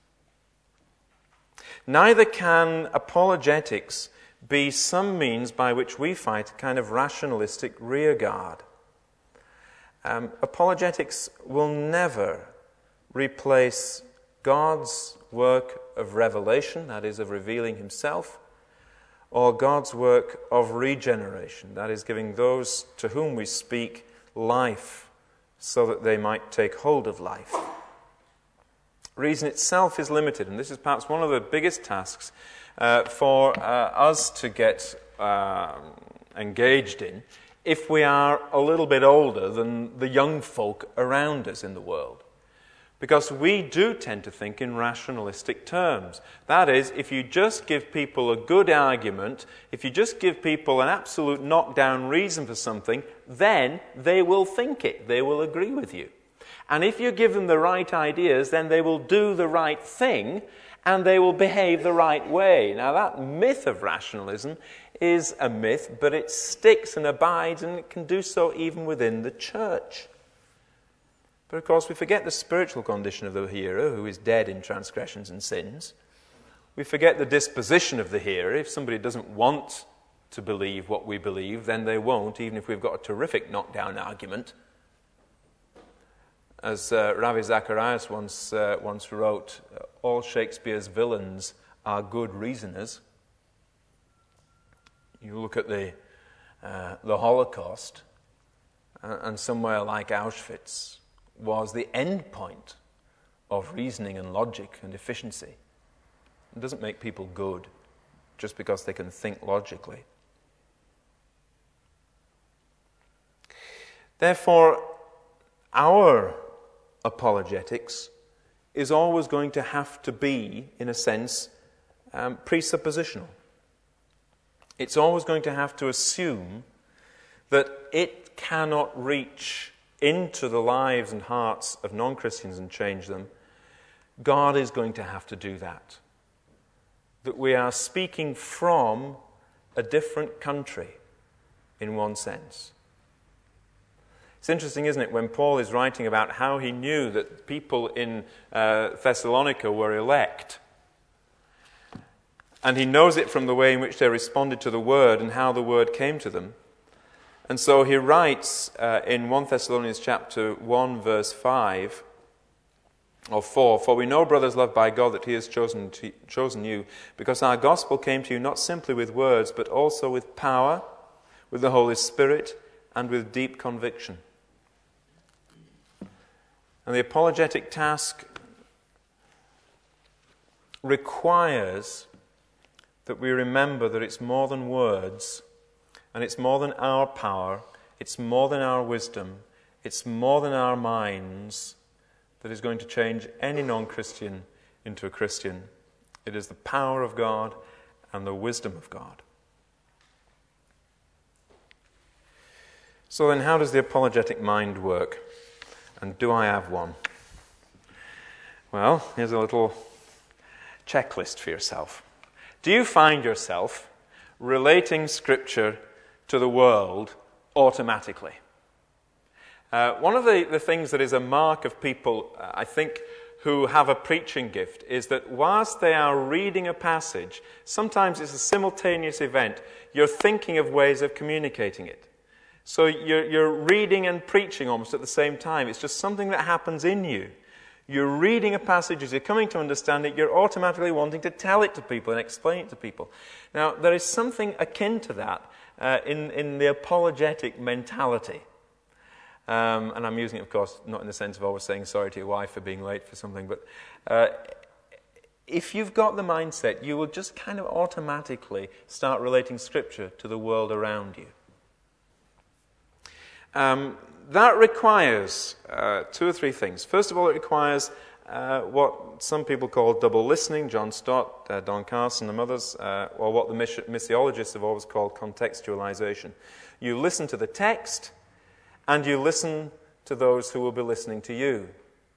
Speaker 2: Neither can apologetics be some means by which we fight a kind of rationalistic rearguard. Um, apologetics will never replace God's work of revelation, that is, of revealing himself, or God's work of regeneration, that is, giving those to whom we speak life so that they might take hold of life. Reason itself is limited, and this is perhaps one of the biggest tasks uh, for uh, us to get uh, engaged in if we are a little bit older than the young folk around us in the world. Because we do tend to think in rationalistic terms. That is, if you just give people a good argument, if you just give people an absolute knockdown reason for something, then they will think it, they will agree with you. And if you give them the right ideas, then they will do the right thing, and they will behave the right way. Now that myth of rationalism is a myth, but it sticks and abides, and it can do so even within the church. But of course we forget the spiritual condition of the hearer, who is dead in transgressions and sins. We forget the disposition of the hearer. If somebody doesn't want to believe what we believe, then they won't, even if we've got a terrific knockdown argument. As uh, Ravi Zacharias once, uh, once wrote, all Shakespeare's villains are good reasoners. You look at the, uh, the Holocaust, uh, and somewhere like Auschwitz was the end point of reasoning and logic and efficiency. It doesn't make people good just because they can think logically. Therefore, our apologetics is always going to have to be, in a sense, um, presuppositional. It's always going to have to assume that it cannot reach into the lives and hearts of non-Christians and change them. God is going to have to do that. That we are speaking from a different country, in one sense. It's interesting, isn't it, when Paul is writing about how he knew that people in uh, Thessalonica were elect. And he knows it from the way in which they responded to the word and how the word came to them. And so he writes uh, in First Thessalonians chapter one, verse five, or four, "For we know, brothers loved by God, that he has chosen, to, chosen you, because our gospel came to you not simply with words, but also with power, with the Holy Spirit, and with deep conviction." And the apologetic task requires that we remember that it's more than words, and it's more than our power, it's more than our wisdom, it's more than our minds that is going to change any non-Christian into a Christian. It is the power of God and the wisdom of God. So then, how does the apologetic mind work? And do I have one? Well, here's a little checklist for yourself. Do you find yourself relating Scripture to the world automatically? Uh, one of the, the things that is a mark of people, uh, I think, who have a preaching gift is that whilst they are reading a passage, sometimes it's a simultaneous event. You're thinking of ways of communicating it. So you're, you're reading and preaching almost at the same time. It's just something that happens in you. You're reading a passage, as you're coming to understand it, you're automatically wanting to tell it to people and explain it to people. Now, there is something akin to that uh, in, in the apologetic mentality. Um, and I'm using it, of course, not in the sense of always saying sorry to your wife for being late for something, but uh, if you've got the mindset, you will just kind of automatically start relating Scripture to the world around you. Um, that requires uh, two or three things. First of all, it requires uh, what some people call double listening, John Stott, uh, Don Carson and others, uh, or what the missiologists have always called contextualization. You listen to the text, and you listen to those who will be listening to you.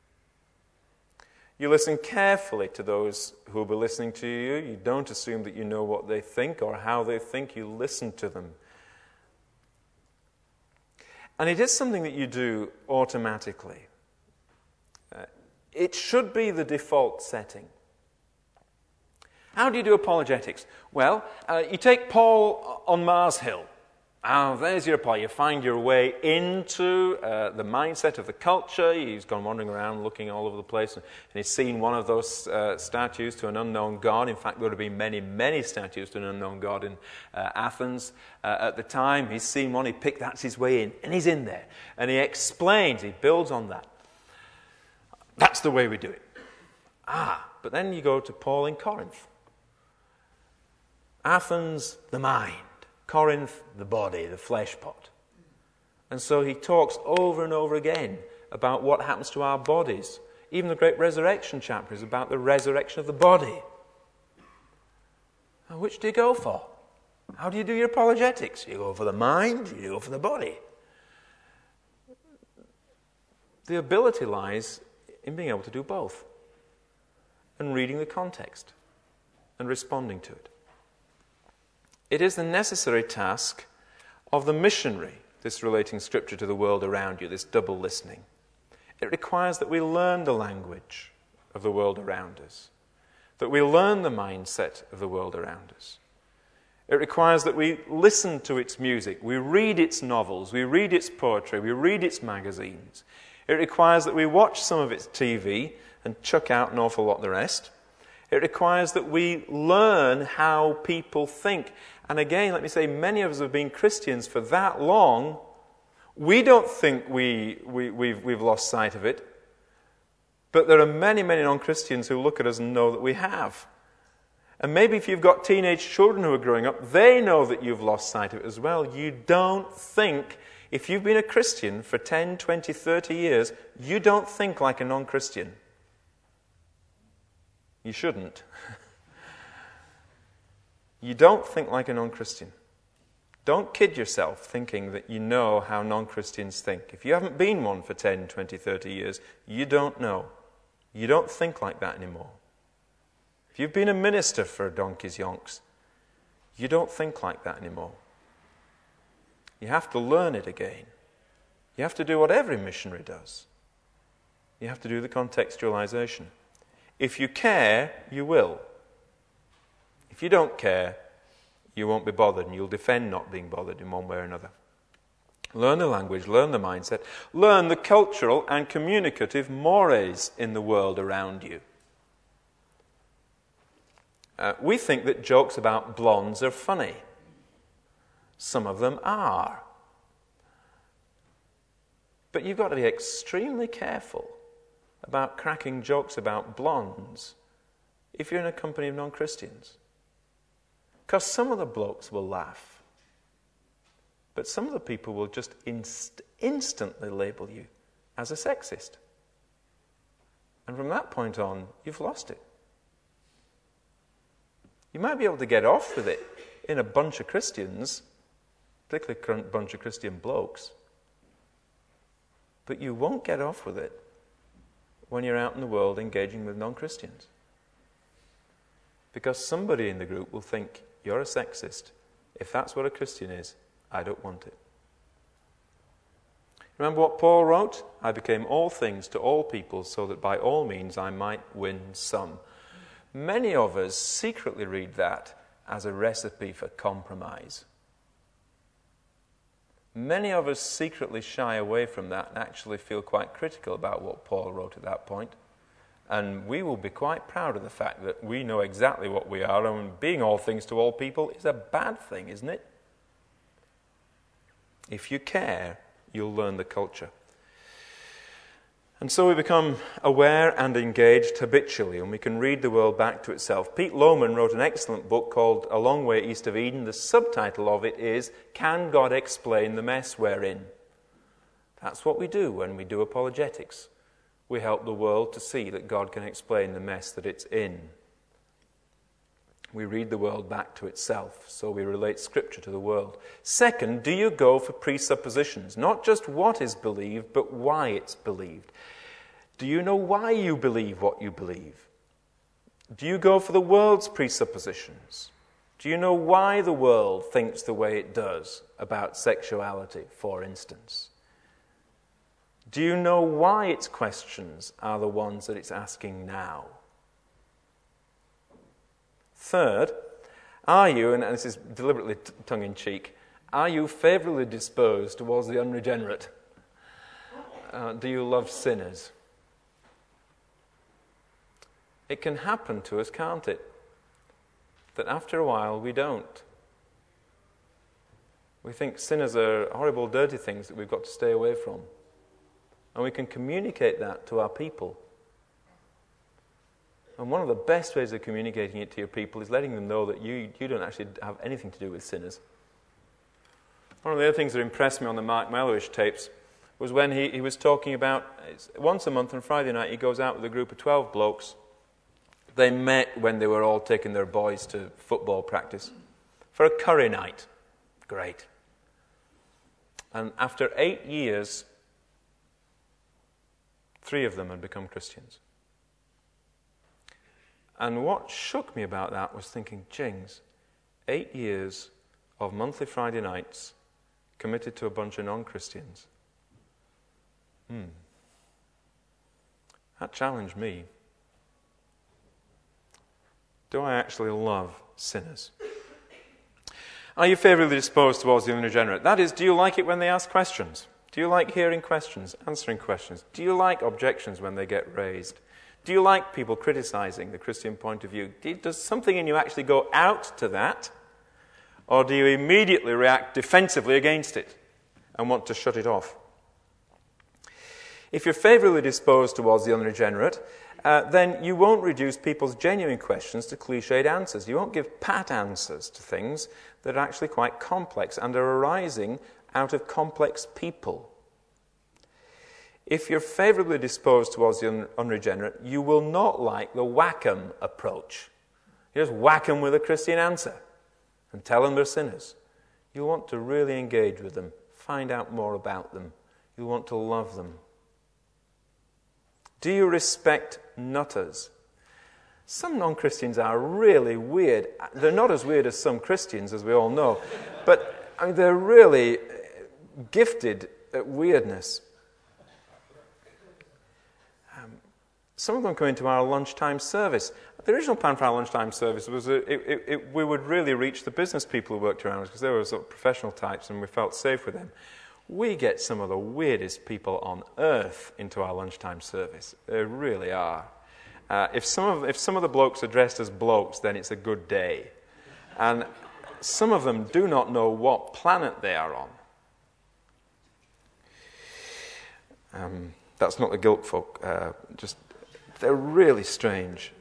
Speaker 2: You listen carefully to those who will be listening to you. You don't assume that you know what they think or how they think. You listen to them. And it is something that you do automatically. Uh, it should be the default setting. How do you do apologetics? Well, uh, you take Paul on Mars Hill. Ah, there's your Paul. You find your way into uh, the mindset of the culture. He's gone wandering around looking all over the place, and, and he's seen one of those uh, statues to an unknown god. In fact, there would have been many, many statues to an unknown god in uh, Athens uh, at the time. He's seen one, he picked, that's his way in, and he's in there. And he explains, he builds on that. That's the way we do it. Ah, but then you go to Paul in Corinth. Athens, the mind. Corinth, the body, the flesh pot. And so he talks over and over again about what happens to our bodies. Even the great resurrection chapter is about the resurrection of the body. Now, which do you go for? How do you do your apologetics? You go for the mind, you go for the body. The ability lies in being able to do both. And reading the context and responding to it. It is the necessary task of the missionary, this relating Scripture to the world around you, this double listening. It requires that we learn the language of the world around us, that we learn the mindset of the world around us. It requires that we listen to its music, we read its novels, we read its poetry, we read its magazines. It requires that we watch some of its T V and chuck out an awful lot of the rest. It requires that we learn how people think. And again, let me say, many of us have been Christians for that long. We don't think we, we, we've, we've lost sight of it. But there are many, many non-Christians who look at us and know that we have. And maybe if you've got teenage children who are growing up, they know that you've lost sight of it as well. You don't think, if you've been a Christian for ten, twenty, thirty years, you don't think like a non-Christian. You shouldn't. You don't think like a non-Christian. Don't kid yourself thinking that you know how non-Christians think. If you haven't been one for ten, twenty, thirty years, you don't know. You don't think like that anymore. If you've been a minister for donkey's yonks, you don't think like that anymore. You have to learn it again. You have to do what every missionary does. You have to do the contextualization. If you care, you will. If you don't care, you won't be bothered, and you'll defend not being bothered in one way or another. Learn the language, learn the mindset, learn the cultural and communicative mores in the world around you. Uh, we think that jokes about blondes are funny. Some of them are. But you've got to be extremely careful about cracking jokes about blondes if you're in a company of non-Christians. Because some of the blokes will laugh. But some of the people will just inst- instantly label you as a sexist. And from that point on, you've lost it. You might be able to get off with it in a bunch of Christians, particularly a bunch of Christian blokes. But you won't get off with it when you're out in the world engaging with non-Christians. Because somebody in the group will think, you're a sexist. If that's what a Christian is, I don't want it. Remember what Paul wrote? I became all things to all people so that by all means I might win some. Many of us secretly read that as a recipe for compromise. Many of us secretly shy away from that and actually feel quite critical about what Paul wrote at that point. And we will be quite proud of the fact that we know exactly what we are, and being all things to all people is a bad thing, isn't it? If you care, you'll learn the culture. And so we become aware and engaged habitually, and we can read the world back to itself. Pete Lohman wrote an excellent book called A Long Way East of Eden. The subtitle of it is, Can God Explain the Mess We're In? That's what we do when we do apologetics. We help the world to see that God can explain the mess that it's in. We read the world back to itself, so we relate Scripture to the world. Second, do you go for presuppositions? Not just what is believed, but why it's believed. Do you know why you believe what you believe? Do you go for the world's presuppositions? Do you know why the world thinks the way it does about sexuality, for instance? Do you know why its questions are the ones that it's asking now? Third, are you, and this is deliberately t- tongue-in-cheek, are you favourably disposed towards the unregenerate? Uh, do you love sinners? It can happen to us, can't it? That after a while we don't. We think sinners are horrible, dirty things that we've got to stay away from. And we can communicate that to our people. And one of the best ways of communicating it to your people is letting them know that you, you don't actually have anything to do with sinners. One of the other things that impressed me on the Mark Mellowish tapes was when he, he was talking about, once a month on Friday night, he goes out with a group of twelve blokes. They met when they were all taking their boys to football practice for a curry night. Great. And after eight years, three of them had become Christians. And what shook me about that was thinking, jings, eight years of monthly Friday nights committed to a bunch of non-Christians. Hmm. That challenged me. Do I actually love sinners? Are you favourably disposed towards the unregenerate? That is, do you like it when they ask questions? Do you like hearing questions, answering questions? Do you like objections when they get raised? Do you like people criticising the Christian point of view? Does something in you actually go out to that? Or do you immediately react defensively against it and want to shut it off? If you're favourably disposed towards the unregenerate, uh, then you won't reduce people's genuine questions to cliched answers. You won't give pat answers to things that are actually quite complex and are arising out of complex people. If you're favourably disposed towards the un- unregenerate, you will not like the whack-em approach. You just whack them with a Christian answer and tell them they're sinners. You'll want to really engage with them, find out more about them. You'll want to love them. Do you respect nutters? Some non-Christians are really weird. They're not as weird as some Christians, as we all know, but I mean, they're really gifted at weirdness. Um, some of them come into our lunchtime service. The original plan for our lunchtime service was that it, it, it, we would really reach the business people who worked around us, because they were sort of professional types and we felt safe with them. We get some of the weirdest people on earth into our lunchtime service. They really are. Uh, if some of if some of the blokes are dressed as blokes, then it's a good day. And some of them do not know what planet they are on. Um, that's not the guilt folk. Uh, just they're really strange.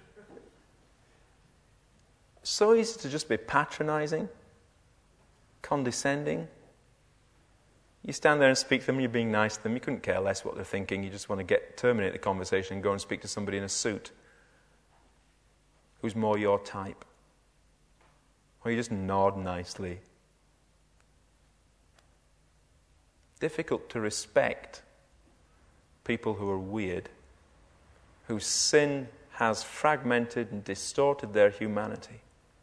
Speaker 2: So easy to just be patronising, condescending. You stand there and speak to them, you're being nice to them, you couldn't care less what they're thinking, you just want to get terminate the conversation and go and speak to somebody in a suit who's more your type. Or you just nod nicely. Difficult to respect people who are weird, whose sin has fragmented and distorted their humanity.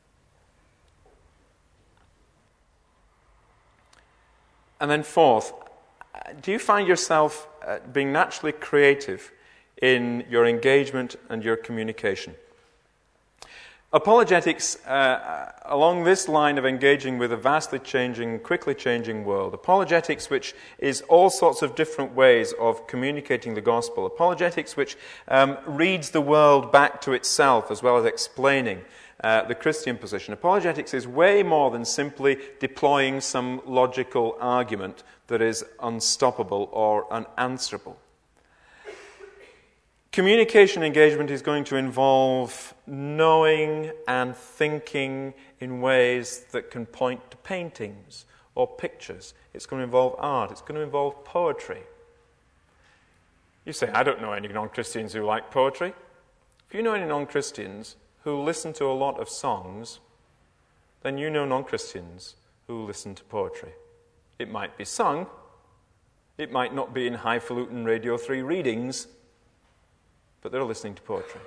Speaker 2: And then fourth, do you find yourself uh, being naturally creative in your engagement and your communication? Apologetics, uh, along this line of engaging with a vastly changing, quickly changing world, apologetics which is all sorts of different ways of communicating the gospel, apologetics which um, reads the world back to itself as well as explaining uh, the Christian position. Apologetics is way more than simply deploying some logical argument that is unstoppable or unanswerable. Communication engagement is going to involve knowing and thinking in ways that can point to paintings or pictures. It's going to involve art. It's going to involve poetry. You say, I don't know any non-Christians who like poetry. If you know any non-Christians who listen to a lot of songs, then you know non-Christians who listen to poetry. It might be sung. It might not be in highfalutin Radio three readings, but they're listening to poetry.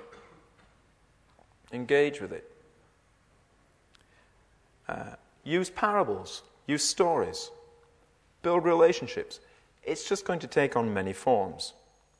Speaker 2: Engage with it. Uh, use parables. Use stories. Build relationships. it's just going to take on many forms.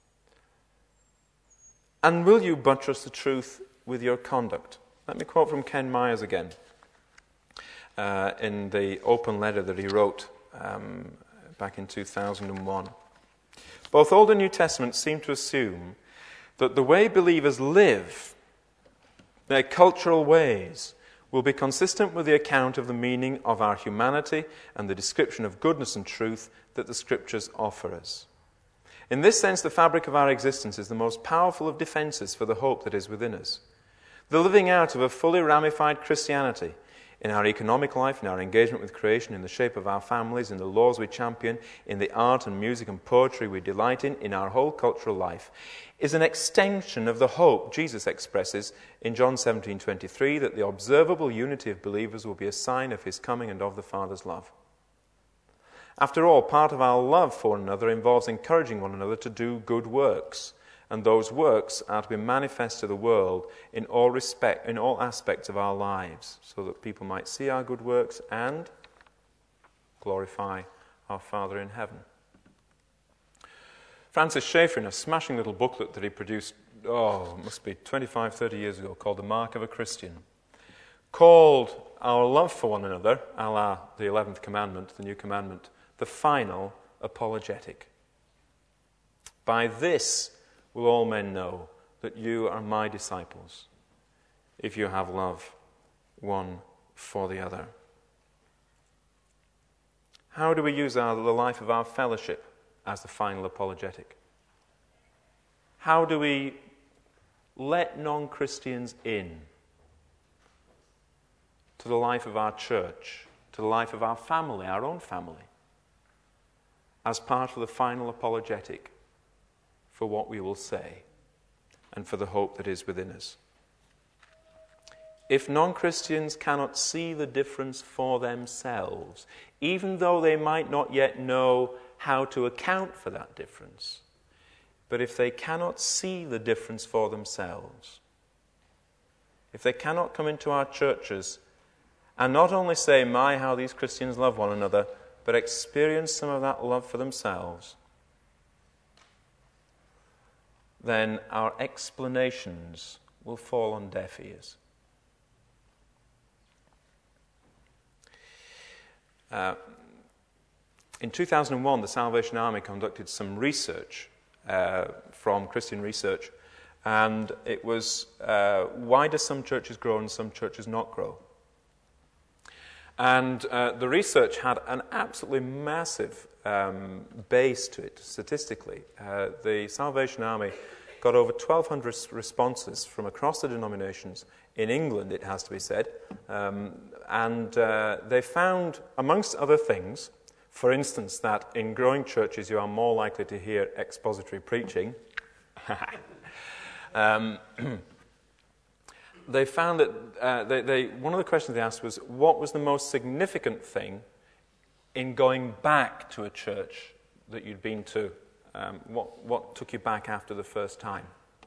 Speaker 2: And will you buttress the truth with your conduct? Let me quote from Ken Myers again uh, in the open letter that he wrote um, back in two thousand one. Both Old and New Testaments seem to assume that the way believers live, their cultural ways, will be consistent with the account of the meaning of our humanity and the description of goodness and truth that the Scriptures offer us. In this sense, the fabric of our existence is the most powerful of defenses for the hope that is within us. The living out of a fully ramified Christianity in our economic life, in our engagement with creation, in the shape of our families, in the laws we champion, in the art and music and poetry we delight in, in our whole cultural life, is an extension of the hope Jesus expresses in John seventeen twenty-three, that the observable unity of believers will be a sign of his coming and of the Father's love. After all, part of our love for one another involves encouraging one another to do good works, and those works are to be manifest to the world in all respect, in all aspects of our lives, so that people might see our good works and glorify our Father in heaven. Francis Schaeffer, in a smashing little booklet that he produced, oh, it must be twenty-five, thirty years ago, called The Mark of a Christian, called our love for one another, a la the eleventh commandment, the new commandment, the final apologetic. By this will all men know that you are my disciples, if you have love one for the other. How do we use our, the life of our fellowship as the final apologetic? How do we let non-Christians in to the life of our church, to the life of our family, our own family, as part of the final apologetic for what we will say and for the hope that is within us? If non-Christians cannot see the difference for themselves, even though they might not yet know how to account for that difference, but if they cannot see the difference for themselves, if they cannot come into our churches and not only say, my, how these Christians love one another, but experience some of that love for themselves, then our explanations will fall on deaf ears. Uh, in two thousand one, the Salvation Army conducted some research uh, from Christian Research, and it was, uh, why do some churches grow and some churches not grow? And uh, the research had an absolutely massive um, base to it, statistically. Uh, the Salvation Army got over twelve hundred responses from across the denominations, in England, it has to be said, um, and uh, they found, amongst other things, for instance, that in growing churches you are more likely to hear expository preaching. um, They found that uh, they, they, one of the questions they asked was, what was the most significant thing in going back to a church that you'd been to? Um, what, what took you back after the first time?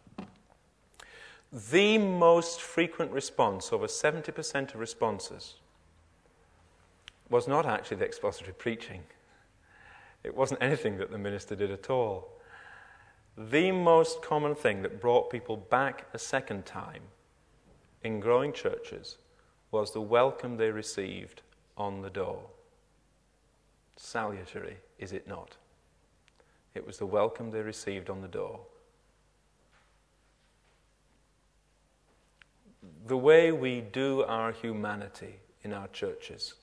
Speaker 2: The most frequent response, over seventy percent of responses, was not actually the expository preaching. It wasn't anything that the minister did at all. The most common thing that brought people back a second time in growing churches was the welcome they received on the door. Salutary, is it not? It was the welcome they received on the door. The way we do our humanity in our churches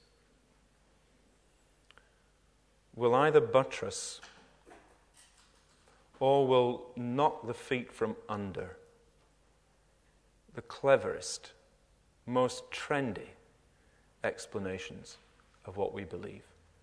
Speaker 2: will either buttress or will knock the feet from under the cleverest, most trendy explanations of what we believe.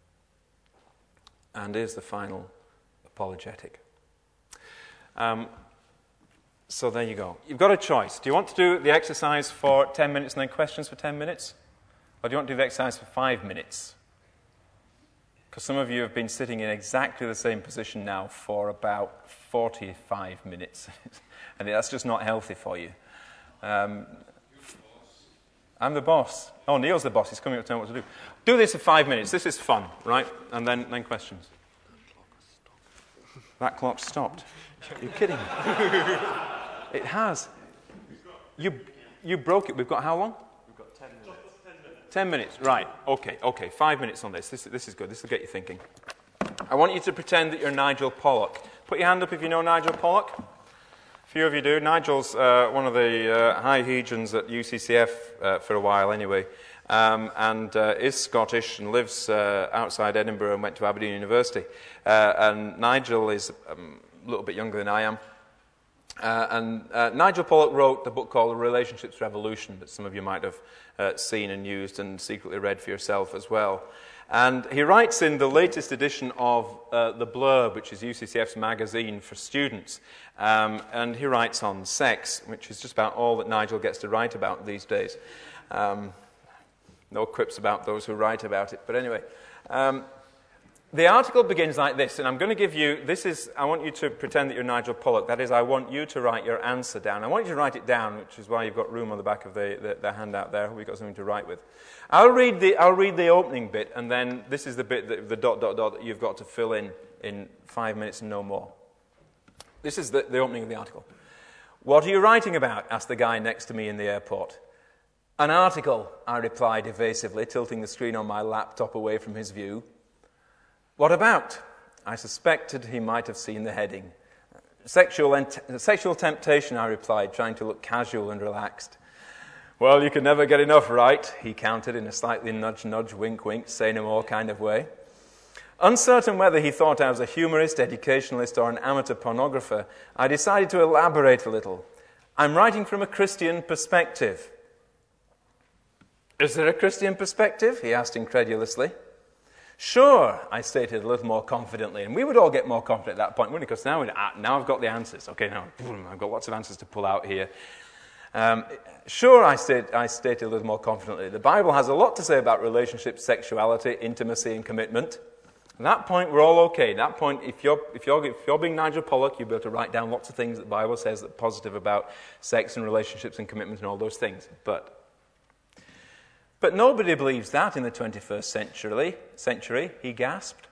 Speaker 2: And is the final apologetic. Um, so there you go. You've got a choice. Do you want to do the exercise for ten minutes and then questions for ten minutes? Or do you want to do the exercise for five minutes? Because some of you have been sitting in exactly the same position now for about forty-five minutes. And that's just not healthy for you. Um, I'm the boss. Oh, Neil's the boss. He's coming up to tell me what to do. Do this for five minutes. This is fun, right? And then, then questions. That clock stopped. You're kidding me. It has. You you broke it. We've got how long?
Speaker 3: We've got ten minutes.
Speaker 2: Ten minutes, right. Okay, okay. Five minutes on this. This, this is good. This will get you thinking. I want you to pretend that you're Nigel Pollock. Put your hand up if you know Nigel Pollock. A few of you do. Nigel's uh, one of the uh, high hegians at U C C F uh, for a while anyway, um, and uh, is Scottish and lives uh, outside Edinburgh and went to Aberdeen University. Uh, and Nigel is um, a little bit younger than I am. Uh, and uh, Nigel Pollock wrote a book called The Relationships Revolution that some of you might have uh, seen and used and secretly read for yourself as well. And he writes in the latest edition of uh, The Blurb, which is U C C F's magazine for students, um, and he writes on sex, which is just about all that Nigel gets to write about these days. Um, no quips about those who write about it, but anyway. Um, The article begins like this, and I'm going to give you, this is, I want you to pretend that you're Nigel Pollock. That is, I want you to write your answer down. I want you to write it down, which is why you've got room on the back of the, the, the handout there. I hope you've got something to write with. I'll read the, I'll read the opening bit, and then this is the bit, that, the dot, dot, dot, that you've got to fill in in five minutes and no more. This is the, the opening of the article. What are you writing about? Asked the guy next to me in the airport. An article, I replied evasively, tilting the screen on my laptop away from his view. What about? I suspected he might have seen the heading. Sexual, ent- sexual temptation, I replied, trying to look casual and relaxed. Well, you can never get enough, right? He countered in a slightly nudge-nudge, wink-wink, say-no-more kind of way. Uncertain whether he thought I was a humorist, educationalist, or an amateur pornographer, I decided to elaborate a little. I'm writing from a Christian perspective. Is there a Christian perspective? He asked incredulously. Sure, I stated a little more confidently, and we would all get more confident at that point, wouldn't we? Because now, now I've got the answers. Okay, now I've got lots of answers to pull out here. Um, sure, I, state, I stated a little more confidently. The Bible has a lot to say about relationships, sexuality, intimacy, and commitment. At that point, we're all okay. At that point, if you're, if you're, if you're being Nigel Pollock, you'll be able to write down lots of things that the Bible says that are positive about sex and relationships and commitment and all those things. But But nobody believes that in the twenty-first century, century, he gasped.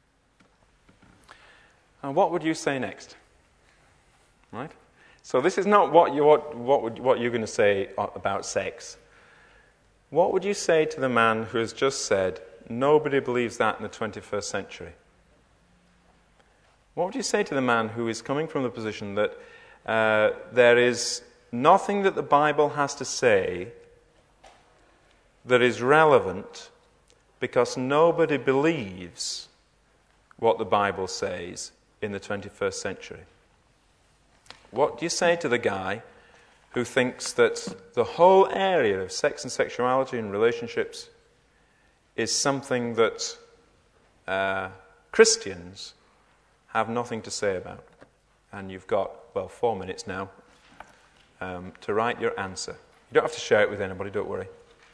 Speaker 2: And what would you say next? Right? So this is not what, you, what, what, would, what you're going to say about sex. What would you say to the man who has just said, nobody believes that in the twenty-first century? What would you say to the man who is coming from the position that uh, there is nothing that the Bible has to say that is relevant because nobody believes what the Bible says in the twenty-first century? What do you say to the guy who thinks that the whole area of sex and sexuality and relationships is something that uh, Christians have nothing to say about? And you've got, well, four minutes now um, to write your answer. You don't have to share it with anybody, don't worry.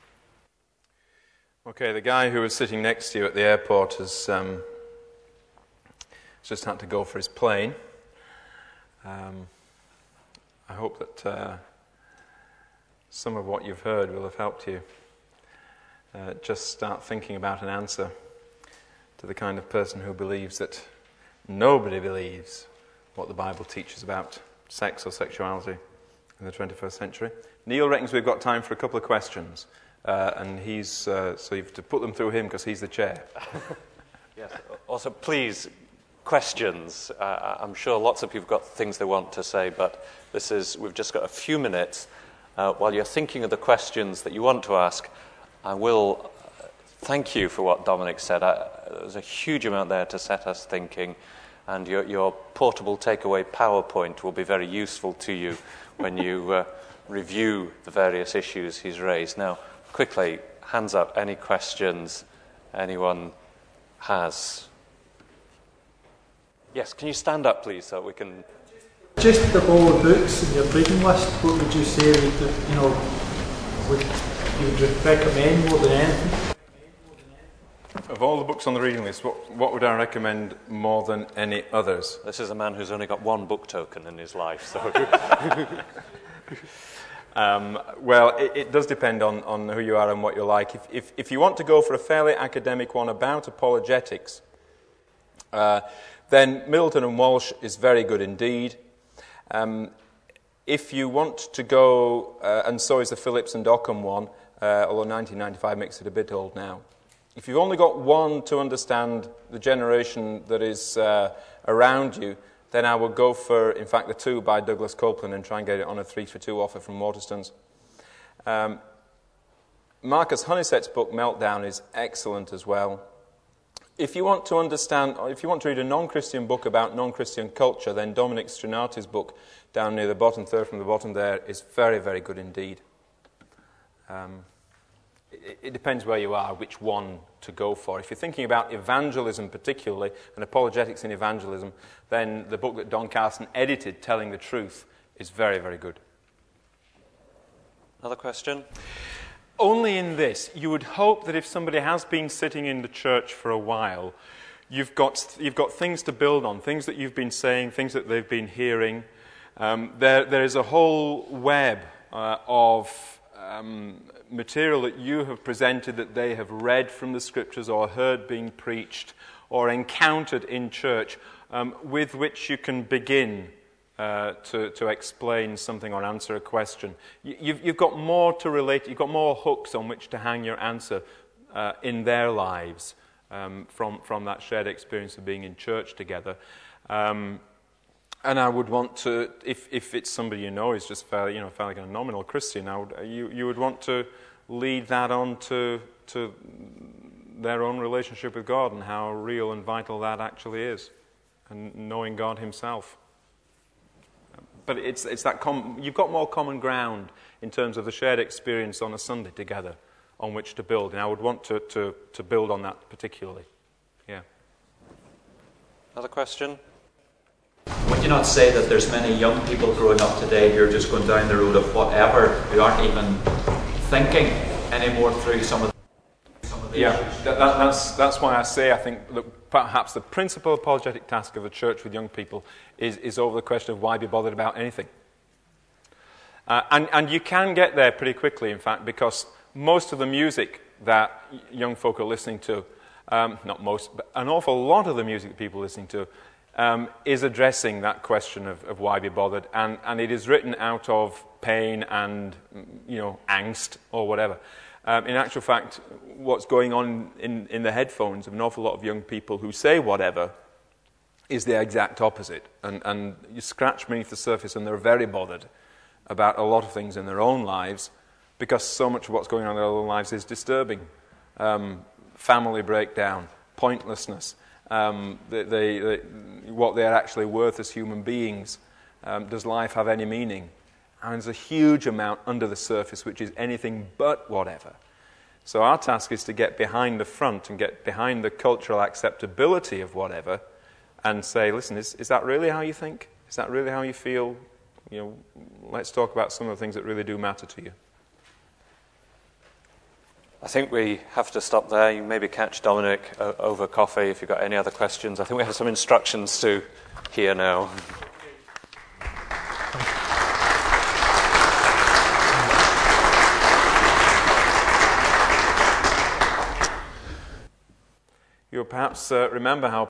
Speaker 2: Okay, the guy who was sitting next to you at the airport has um, just had to go for his plane. Um, I hope that uh, some of what you've heard will have helped you uh, just start thinking about an answer to the kind of person who believes that nobody believes what the Bible teaches about sex or sexuality in the twenty-first century. Neil reckons we've got time for a couple of questions. Uh, and he's, uh, so you have to put them through him because he's the chair.
Speaker 1: Yes. Also, please, questions. Uh, I'm sure lots of people have got things they want to say, but this is, we've just got a few minutes. Uh, while you're thinking of the questions that you want to ask, I will uh, thank you for what Dominic said. I, there's a huge amount there to set us thinking, and your, your portable takeaway PowerPoint will be very useful to you when you uh, review the various issues he's raised. Now, quickly, hands up, any questions anyone has? Yes, can you stand up, please, so we can...
Speaker 3: Just of all the books in your reading list, what would you say would, you know, would you would recommend more than anything?
Speaker 2: Of all the books on the reading list, what, what would I recommend more than any others?
Speaker 1: This is a man who's only got one book token in his life, so...
Speaker 2: Um, well, it, it does depend on, on who you are and what you like. If, if, if you want to go for a fairly academic one about apologetics, uh, then Middleton and Walsh is very good indeed. Um, if you want to go, uh, and so is the Phillips and Ockham one, uh, although nineteen ninety-five makes it a bit old now. If you've only got one to understand the generation that is uh, around you, then I would go for, in fact, the two by Douglas Copeland and try and get it on a three for two offer from Waterstones. Um, Marcus Honeysett's book, Meltdown, is excellent as well. If you want to understand, or if you want to read a non-Christian book about non-Christian culture, then Dominic Strinati's book, down near the bottom, third from the bottom there, is very, very good indeed. Um, it, it depends where you are, which one to go for. If you're thinking about evangelism particularly, and apologetics in evangelism, then the book that Don Carson edited, Telling the Truth, is very, very good.
Speaker 1: Another question?
Speaker 2: Only in this, you would hope that if somebody has been sitting in the church for a while, you've got you've got things to build on, things that you've been saying, things that they've been hearing. Um, there there is a whole web uh, of um, material that you have presented that they have read from the Scriptures or heard being preached or encountered in church, um, with which you can begin Uh, to, to explain something or answer a question. You, you've, you've got more to relate, you've got more hooks on which to hang your answer uh, in their lives um, from, from that shared experience of being in church together. Um, and I would want to, if, if it's somebody you know is just fairly, you know, fairly kind of nominal Christian, I would, you, you would want to lead that on to, to their own relationship with God and how real and vital that actually is, and knowing God himself. But it's it's that com- you've got more common ground in terms of the shared experience on a Sunday together on which to build, and I would want to, to, to build on that particularly. Yeah.
Speaker 1: Another question?
Speaker 4: Would you not say that there's many young people growing up today who are just going down the road of whatever, who aren't even thinking anymore through some of the, some of the
Speaker 2: yeah,
Speaker 4: issues?
Speaker 2: That, that, that's that's why I say I think that perhaps the principal apologetic task of the church with young people is, is over the question of why be bothered about anything. Uh, and, and you can get there pretty quickly, in fact, because most of the music that young folk are listening to, um, not most, but an awful lot of the music that people are listening to, um, is addressing that question of, of why be bothered, and, and it is written out of pain and, you know, angst or whatever. Um, in actual fact, what's going on in, in the headphones of an awful lot of young people who say whatever is the exact opposite. And, and you scratch beneath the surface and they're very bothered about a lot of things in their own lives because so much of what's going on in their own lives is disturbing. Um, family breakdown, pointlessness, um, they, they, they, what they're actually worth as human beings. Um, does life have any meaning? And there's a huge amount under the surface which is anything but whatever. So our task is to get behind the front and get behind the cultural acceptability of whatever and say, listen, is, is that really how you think? Is that really how you feel? You know, let's talk about some of the things that really do matter to you.
Speaker 1: I think we have to stop there. You maybe catch Dominic uh, over coffee if you've got any other questions. I think we have some instructions to hear now.
Speaker 2: You'll perhaps uh, remember how